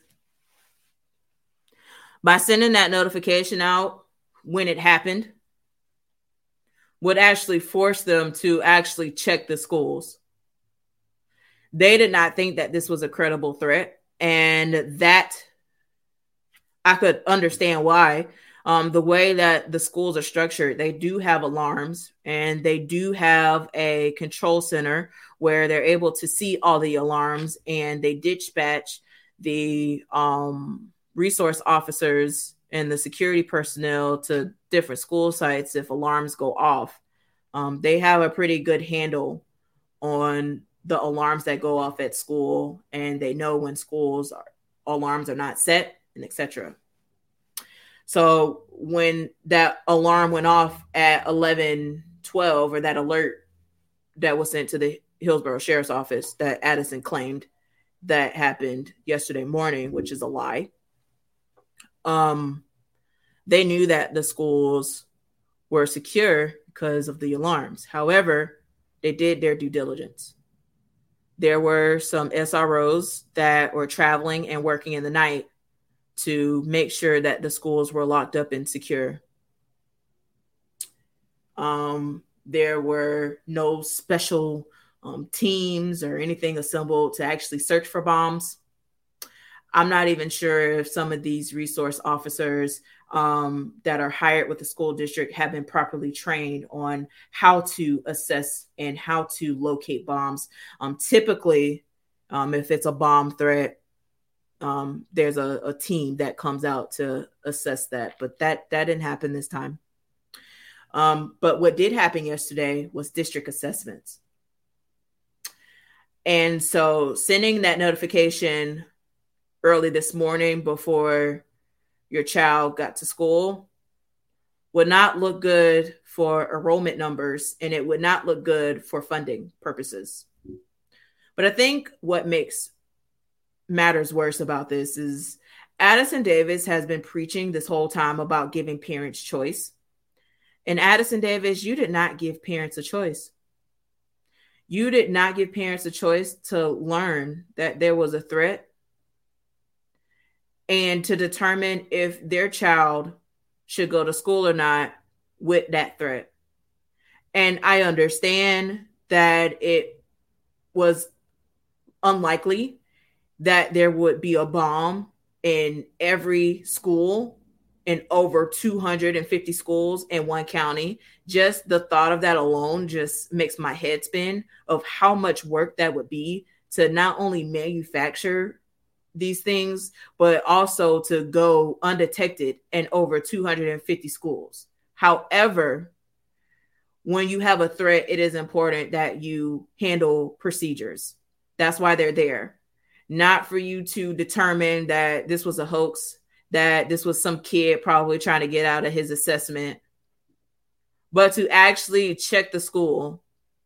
Speaker 1: by sending that notification out when it happened would actually force them to actually check the schools. They did not think that this was a credible threat, and that I could understand why. Um, the way that the schools are structured, they do have alarms and they do have a control center where they're able to see all the alarms, and they dispatch the um, resource officers and the security personnel to different school sites if alarms go off. Um, they have a pretty good handle on the alarms that go off at school, and they know when schools are, alarms are not set, and et cetera. So when that alarm went off at eleven twelve, or that alert that was sent to the Hillsborough Sheriff's Office that Addison claimed that happened yesterday morning, which is a lie. Um, they knew that the schools were secure because of the alarms. However, they did their due diligence. There were some S R Os that were traveling and working in the night to make sure that the schools were locked up and secure. Um, there were no special um, teams or anything assembled to actually search for bombs. I'm not even sure if some of these resource officers um, that are hired with the school district have been properly trained on how to assess and how to locate bombs. Um, typically, um, if it's a bomb threat, um, there's a, a team that comes out to assess that, but that, that didn't happen this time. Um, but what did happen yesterday was district assessments. And so sending that notification early this morning before your child got to school would not look good for enrollment numbers, and it would not look good for funding purposes. But I think what makes matters worse about this is Addison Davis has been preaching this whole time about giving parents choice. And Addison Davis, you did not give parents a choice. You did not give parents a choice to learn that there was a threat and to determine if their child should go to school or not with that threat. And I understand that it was unlikely that there would be a bomb in every school in over two hundred fifty schools in one county. Just the thought of that alone just makes my head spin of how much work that would be to not only manufacture these things, but also to go undetected in over two hundred fifty schools. However, when you have a threat, it is important that you handle procedures. That's why they're there. Not for you to determine that this was a hoax, that this was some kid probably trying to get out of his assessment, but to actually check the school.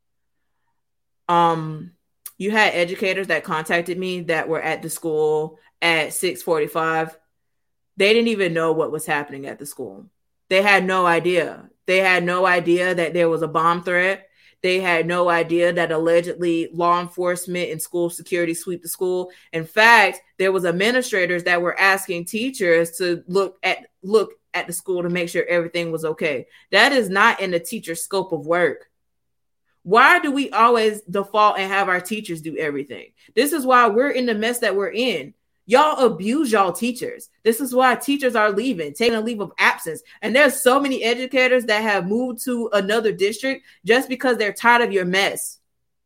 Speaker 1: Um, you had educators that contacted me that were at the school at six forty-five. They didn't even know what was happening at the school. They had no idea. They had no idea that there was a bomb threat. They had no idea that allegedly law enforcement and school security sweep the school. In fact, there was administrators that were asking teachers to look at look at the school to make sure everything was okay. That is not in the teacher's scope of work. Why do we always default and have our teachers do everything? This is why we're in the mess that we're in. Y'all abuse y'all teachers. This is why teachers are leaving, taking a leave of absence. And there's so many educators that have moved to another district just because they're tired of your mess.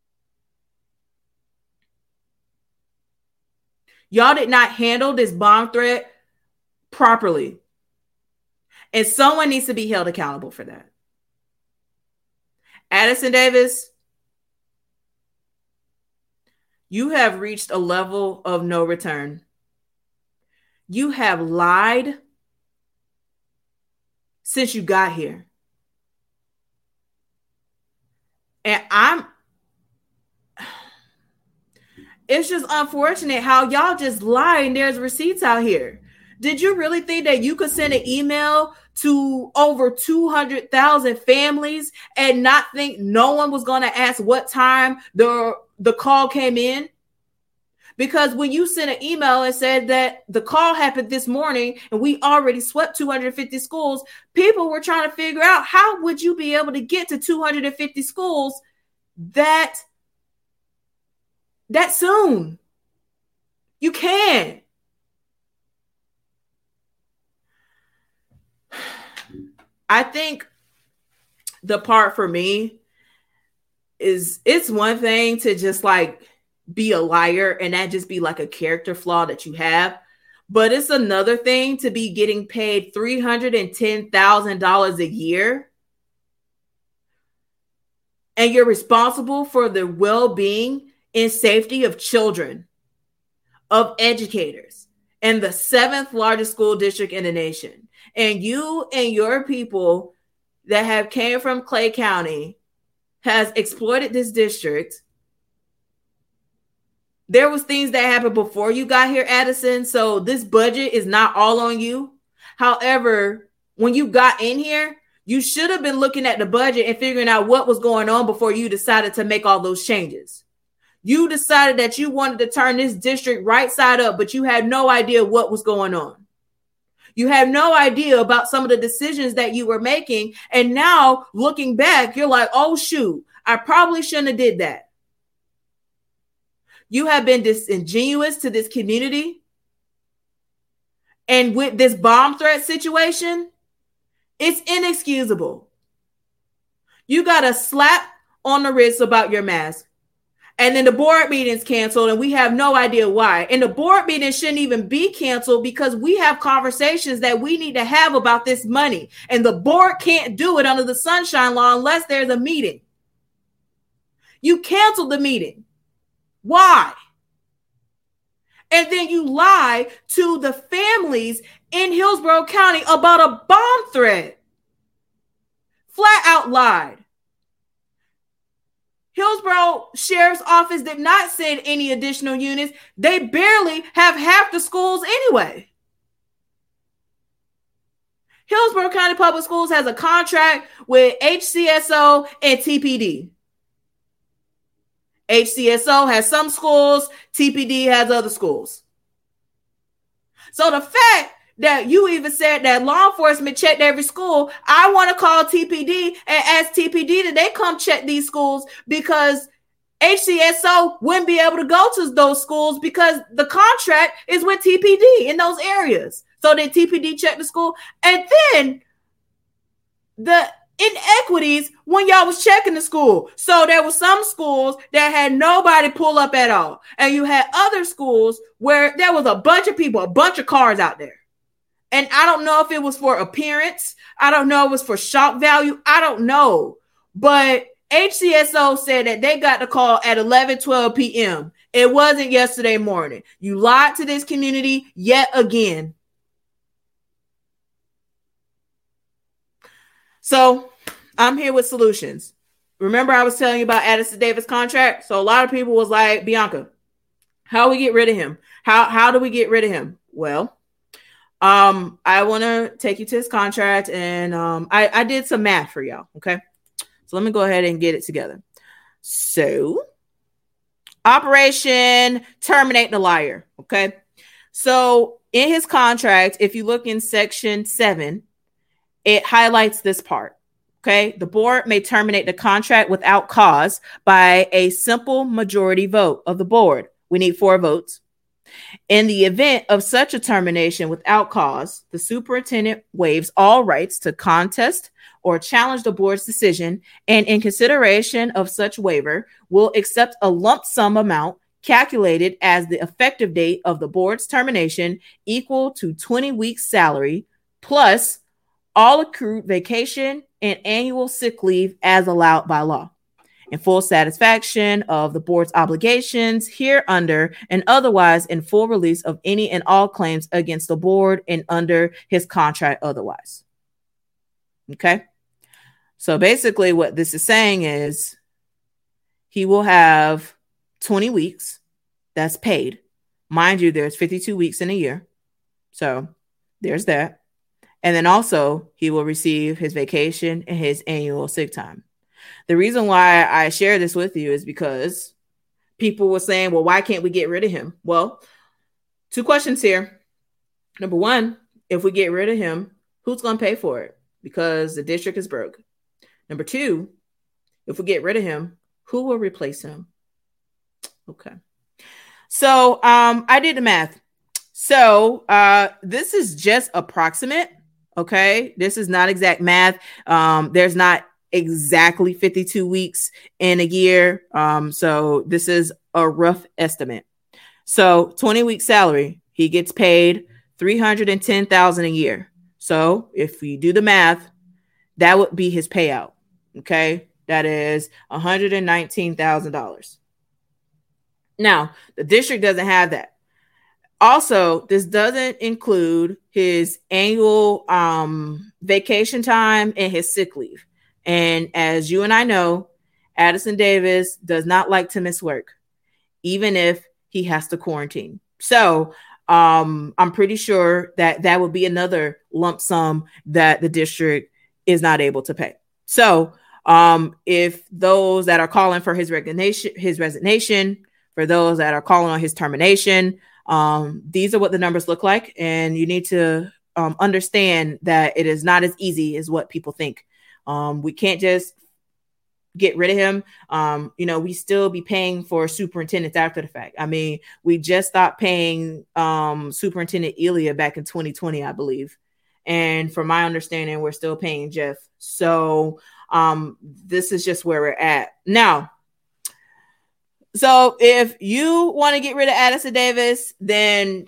Speaker 1: Y'all did not handle this bomb threat properly. And someone needs to be held accountable for that. Addison Davis, you have reached a level of no return. You have lied since you got here. And I'm, it's just unfortunate how y'all just lie and there's receipts out here. Did you really think that you could send an email to over two hundred thousand families and not think no one was going to ask what time the, the call came in? Because when you sent an email and said that the call happened this morning and we already swept two hundred fifty schools, people were trying to figure out how would you be able to get to two hundred fifty schools that, that soon? You can. I think the part for me is it's one thing to just like be a liar and that just be like a character flaw that you have. But it's another thing to be getting paid three hundred ten thousand dollars a year. And you're responsible for the well-being and safety of children, of educators, and the seventh largest school district in the nation. And you and your people that have came from Clay County has exploited this district. There was things that happened before you got here, Addison. So this budget is not all on you. However, when you got in here, you should have been looking at the budget and figuring out what was going on before you decided to make all those changes. You decided that you wanted to turn this district right side up, but you had no idea what was going on. You have no idea about some of the decisions that you were making. And now looking back, you're like, oh, shoot, I probably shouldn't have did that. You have been disingenuous to this community. And with this bomb threat situation, it's inexcusable. You got a slap on the wrist about your mask. And then the board meeting's canceled and we have no idea why. And the board meeting shouldn't even be canceled because we have conversations that we need to have about this money. And the board can't do it under the sunshine law unless there's a meeting. You canceled the meeting. Why? And then you lie to the families in Hillsborough County about a bomb threat. Flat out lied. Hillsborough Sheriff's Office did not send any additional units. They barely have half the schools anyway. Hillsborough County Public Schools has a contract with H C S O and T P D. H C S O has some schools, T P D has other schools. So the fact that you even said that law enforcement checked every school, I want to call T P D and ask T P D that they come check these schools because H C S O wouldn't be able to go to those schools because the contract is with T P D in those areas. So then T P D checked the school. And then the inequities when y'all was checking the school. So there were some schools that had nobody pull up at all. And you had other schools where there was a bunch of people, a bunch of cars out there. And I don't know if it was for appearance. I don't know if it was for shock value. I don't know. But H C S O said that they got the call at eleven twelve p.m. It wasn't yesterday morning. You lied to this community yet again. So I'm here with solutions. Remember I was telling you about Addison Davis contract? So a lot of people was like, Bianca, how do we get rid of him? How, how do we get rid of him? Well, Um, I want to take you to his contract and um, I, I did some math for y'all. Okay. So let me go ahead and get it together. So Operation Terminate the Liar. Okay. So in his contract, if you look in section seven, it highlights this part. Okay. The board may terminate the contract without cause by a simple majority vote of the board. We need four votes. In the event of such a termination without cause, the superintendent waives all rights to contest or challenge the board's decision, and in consideration of such waiver, will accept a lump sum amount calculated as the effective date of the board's termination equal to twenty weeks salary plus all accrued vacation and annual sick leave as allowed by law, in full satisfaction of the board's obligations hereunder and otherwise in full release of any and all claims against the board and under his contract otherwise. Okay. So basically what this is saying is he will have twenty weeks that's paid. Mind you, there's fifty-two weeks in a year. So there's that. And then also he will receive his vacation and his annual sick time. The reason why I share this with you is because people were saying, well, why can't we get rid of him? Well, two questions here. Number one, if we get rid of him, who's going to pay for it? Because the district is broke. Number two, if we get rid of him, who will replace him? Okay. So um, I did the math. So uh, this is just approximate. Okay. This is not exact math. Um, there's not exactly fifty-two weeks in a year. Um, so this is a rough estimate. So twenty week salary, he gets paid three hundred ten thousand dollars a year. So if we do the math, that would be his payout. Okay. That is one hundred nineteen thousand dollars. Now the district doesn't have that. Also, this doesn't include his annual um, vacation time and his sick leave. And as you and I know, Addison Davis does not like to miss work, even if he has to quarantine. So um, I'm pretty sure that that would be another lump sum that the district is not able to pay. So um, if those that are calling for his resignation, his resignation, for those that are calling on his termination, um, these are what the numbers look like. And you need to um, understand that it is not as easy as what people think. Um, we can't just get rid of him. Um, you know, we still be paying for superintendents after the fact. I mean, we just stopped paying um, Superintendent Elia back in twenty twenty, I believe. And from my understanding, we're still paying Jeff. So um, this is just where we're at now. So if you want to get rid of Addison Davis, then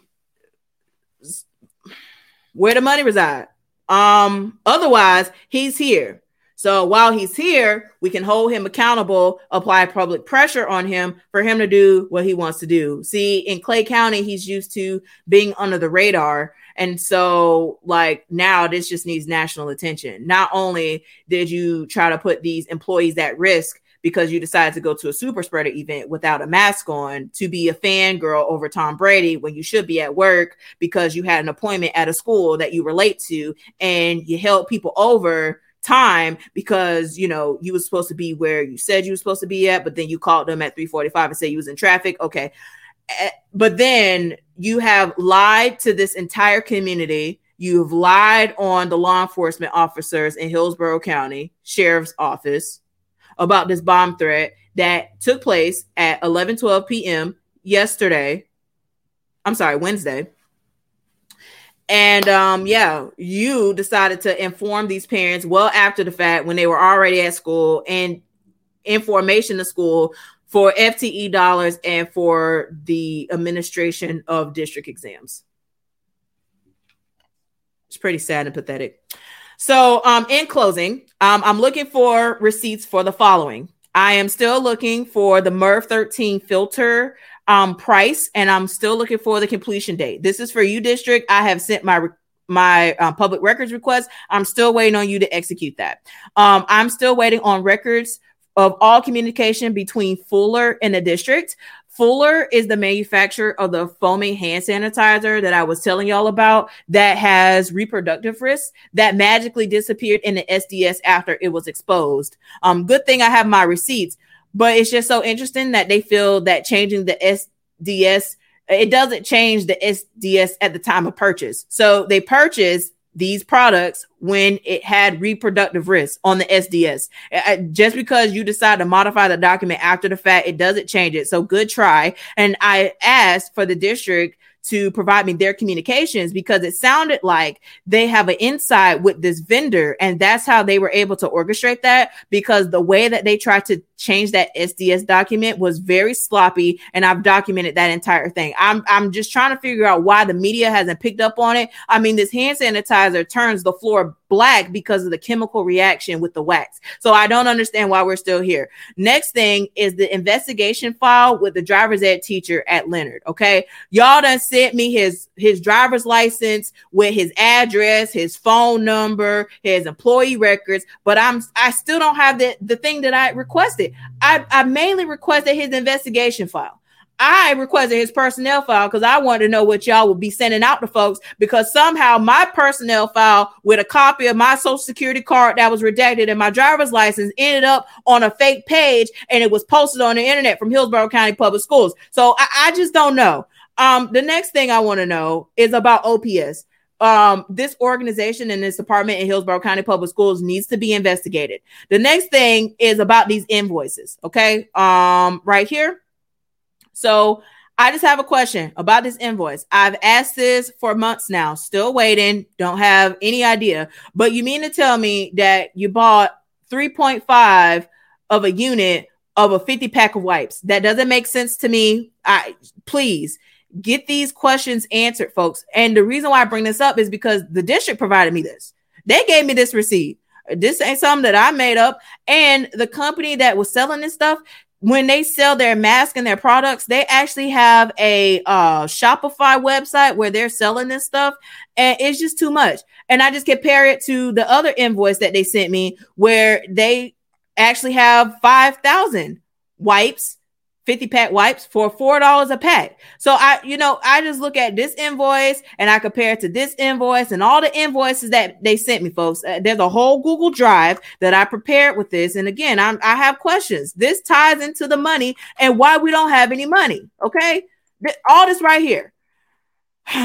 Speaker 1: where the money reside? Um, otherwise, he's here. So while he's here, we can hold him accountable, apply public pressure on him for him to do what he wants to do. See, in Clay County, he's used to being under the radar. And so like now this just needs national attention. Not only did you try to put these employees at risk because you decided to go to a super spreader event without a mask on to be a fangirl over Tom Brady when you should be at work because you had an appointment at a school that you relate to and you held people over time because, you know, you were supposed to be where you said you were supposed to be at, but then you called them at three forty-five and said you was in traffic. Okay. But then you have lied to this entire community. You've lied on the law enforcement officers in Hillsborough County Sheriff's Office about this bomb threat that took place at eleven twelve p.m. yesterday. I'm sorry, Wednesday. And um, yeah, you decided to inform these parents well after the fact when they were already at school and information to school for F T E dollars and for the administration of district exams. It's pretty sad and pathetic. So um, in closing, um, I'm looking for receipts for the following. I am still looking for the M E R V thirteen filter um, price, and I'm still looking for the completion date. This is for you, district. I have sent my my uh, public records request. I'm still waiting on you to execute that. Um, I'm still waiting on records of all communication between Fuller and the district. Fuller is the manufacturer of the foaming hand sanitizer that I was telling y'all about that has reproductive risks that magically disappeared in the S D S after it was exposed. Um, good thing I have my receipts, but it's just so interesting that they feel that changing the S D S, it doesn't change the S D S at the time of purchase. So they purchased these products when it had reproductive risk on the S D S. Just because you decide to modify the document after the fact, it doesn't change it. So good try. And I asked for the district to provide me their communications because it sounded like they have an insight with this vendor. And that's how they were able to orchestrate that, because the way that they tried to change that S D S document was very sloppy. And I've documented that entire thing. I'm, I'm just trying to figure out why the media hasn't picked up on it. I mean, this hand sanitizer turns the floor black because of the chemical reaction with the wax. So I don't understand why we're still here. Next thing is the investigation file with the driver's ed teacher at Leonard. Okay. Y'all done sent me his, his driver's license with his address, his phone number, his employee records, but I'm, I still don't have the, the thing that I requested. I, I mainly requested his investigation file. I requested his personnel file because I wanted to know what y'all would be sending out to folks, because somehow my personnel file with a copy of my social security card that was redacted and my driver's license ended up on a fake page, and it was posted on the internet from Hillsborough County Public Schools. So I, I just don't know. Um, the next thing I want to know is about O P S. Um, this organization and this department in Hillsborough County Public Schools needs to be investigated. The next thing is about these invoices. Okay. Um, right here. So I just have a question about this invoice. I've asked this for months now, still waiting. Don't have any idea, but you mean to tell me that you bought three point five of a unit of a fifty pack of wipes? That doesn't make sense to me. I please get these questions answered, folks. And the reason why I bring this up is because the district provided me this. They gave me this receipt. This ain't something that I made up. And the company that was selling this stuff, when they sell their mask and their products, they actually have a uh, Shopify website where they're selling this stuff. And it's just too much. And I just compare it to the other invoice that they sent me where they actually have five thousand wipes, fifty pack wipes for four dollars a pack. So I, you know, I just look at this invoice and I compare it to this invoice and all the invoices that they sent me, folks. Uh, there's a whole Google Drive that I prepared with this. And again, I'm, I have questions. This ties into the money and why we don't have any money. Okay. Th- all this right here.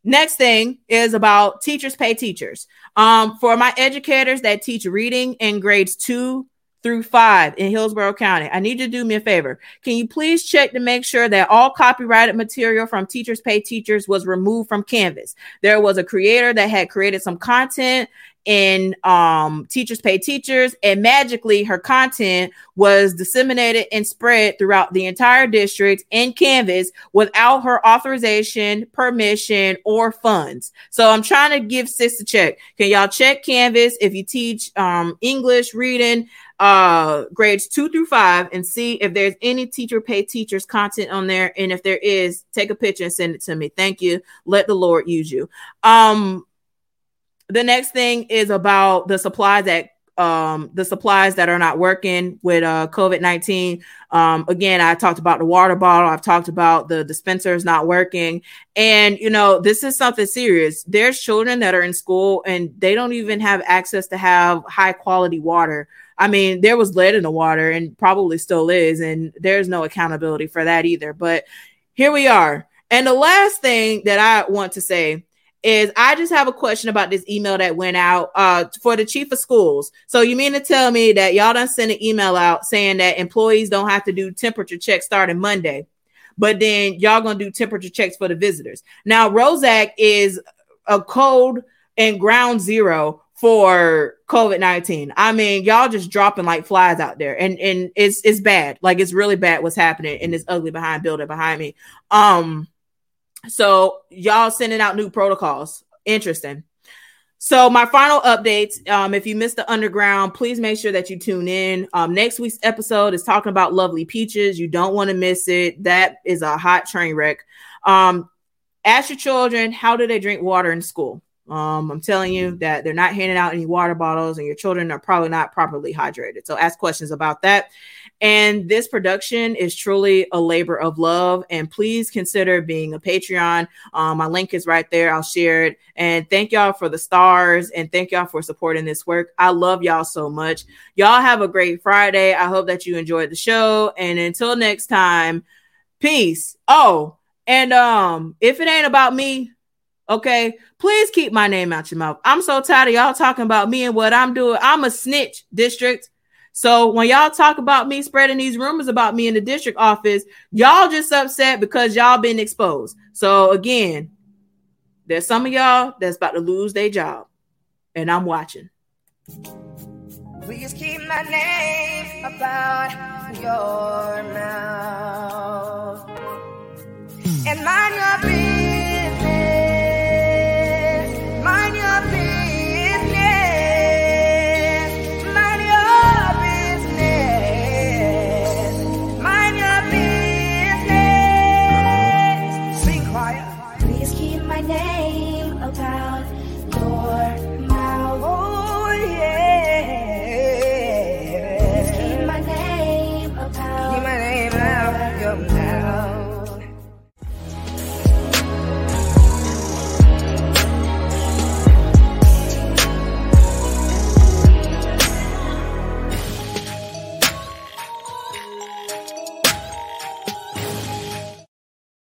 Speaker 1: next thing is about teachers pay teachers. Um, for my educators that teach reading in grades two through five in Hillsborough County, I need you to do me a favor. Can you please check to make sure that all copyrighted material from Teachers Pay Teachers was removed from Canvas? There was a creator that had created some content in um, Teachers Pay Teachers, and magically her content was disseminated and spread throughout the entire district in Canvas without her authorization, permission, or funds. So I'm trying to give sis a check. Can y'all check Canvas if you teach um, English reading uh, grades two through five and see if there's any Teacher Pay Teachers content on there? And if there is, take a picture and send it to me. Thank you. Let the Lord use you. Um, The next thing is about the supplies that um, the supplies that are not working with uh, COVID nineteen. Um, again, I talked about the water bottle. I've talked about the dispensers not working. And, you know, this is something serious. There's children that are in school and they don't even have access to have high quality water. I mean, there was lead in the water and probably still is. And there's no accountability for that either. But here we are. And the last thing that I want to say is I just have a question about this email that went out uh, for the chief of schools. So you mean to tell me that y'all done sent an email out saying that employees don't have to do temperature checks starting Monday, but then y'all going to do temperature checks for the visitors. Now, Rosac is a code and ground zero for COVID nineteen. I mean, y'all just dropping like flies out there, and, and it's, it's bad. Like, it's really bad what's happening in this ugly behind building behind me. Um, So y'all sending out new protocols. Interesting. So my final updates, um, if you missed the underground, please make sure that you tune in. Um, next week's episode is talking about Lovely Peaches. You don't want to miss it. That is a hot train wreck. Um, ask your children, how do they drink water in school? Um, I'm telling you that they're not handing out any water bottles and your children are probably not properly hydrated. So ask questions about that. And this production is truly a labor of love. And please consider being a Patreon. Um, my link is right there. I'll share it. And thank y'all for the stars. And thank y'all for supporting this work. I love y'all so much. Y'all have a great Friday. I hope that you enjoyed the show. And until next time, peace. Oh, and um, if it ain't about me, okay, please keep my name out your mouth. I'm so tired of y'all talking about me and what I'm doing. I'm a snitch, district. So when y'all talk about me spreading these rumors about me in the district office, y'all just upset because y'all been exposed. So again, there's some of y'all that's about to lose their job, and I'm watching.
Speaker 5: Please keep my name about your mouth and mind your business. Mind your business.
Speaker 10: Name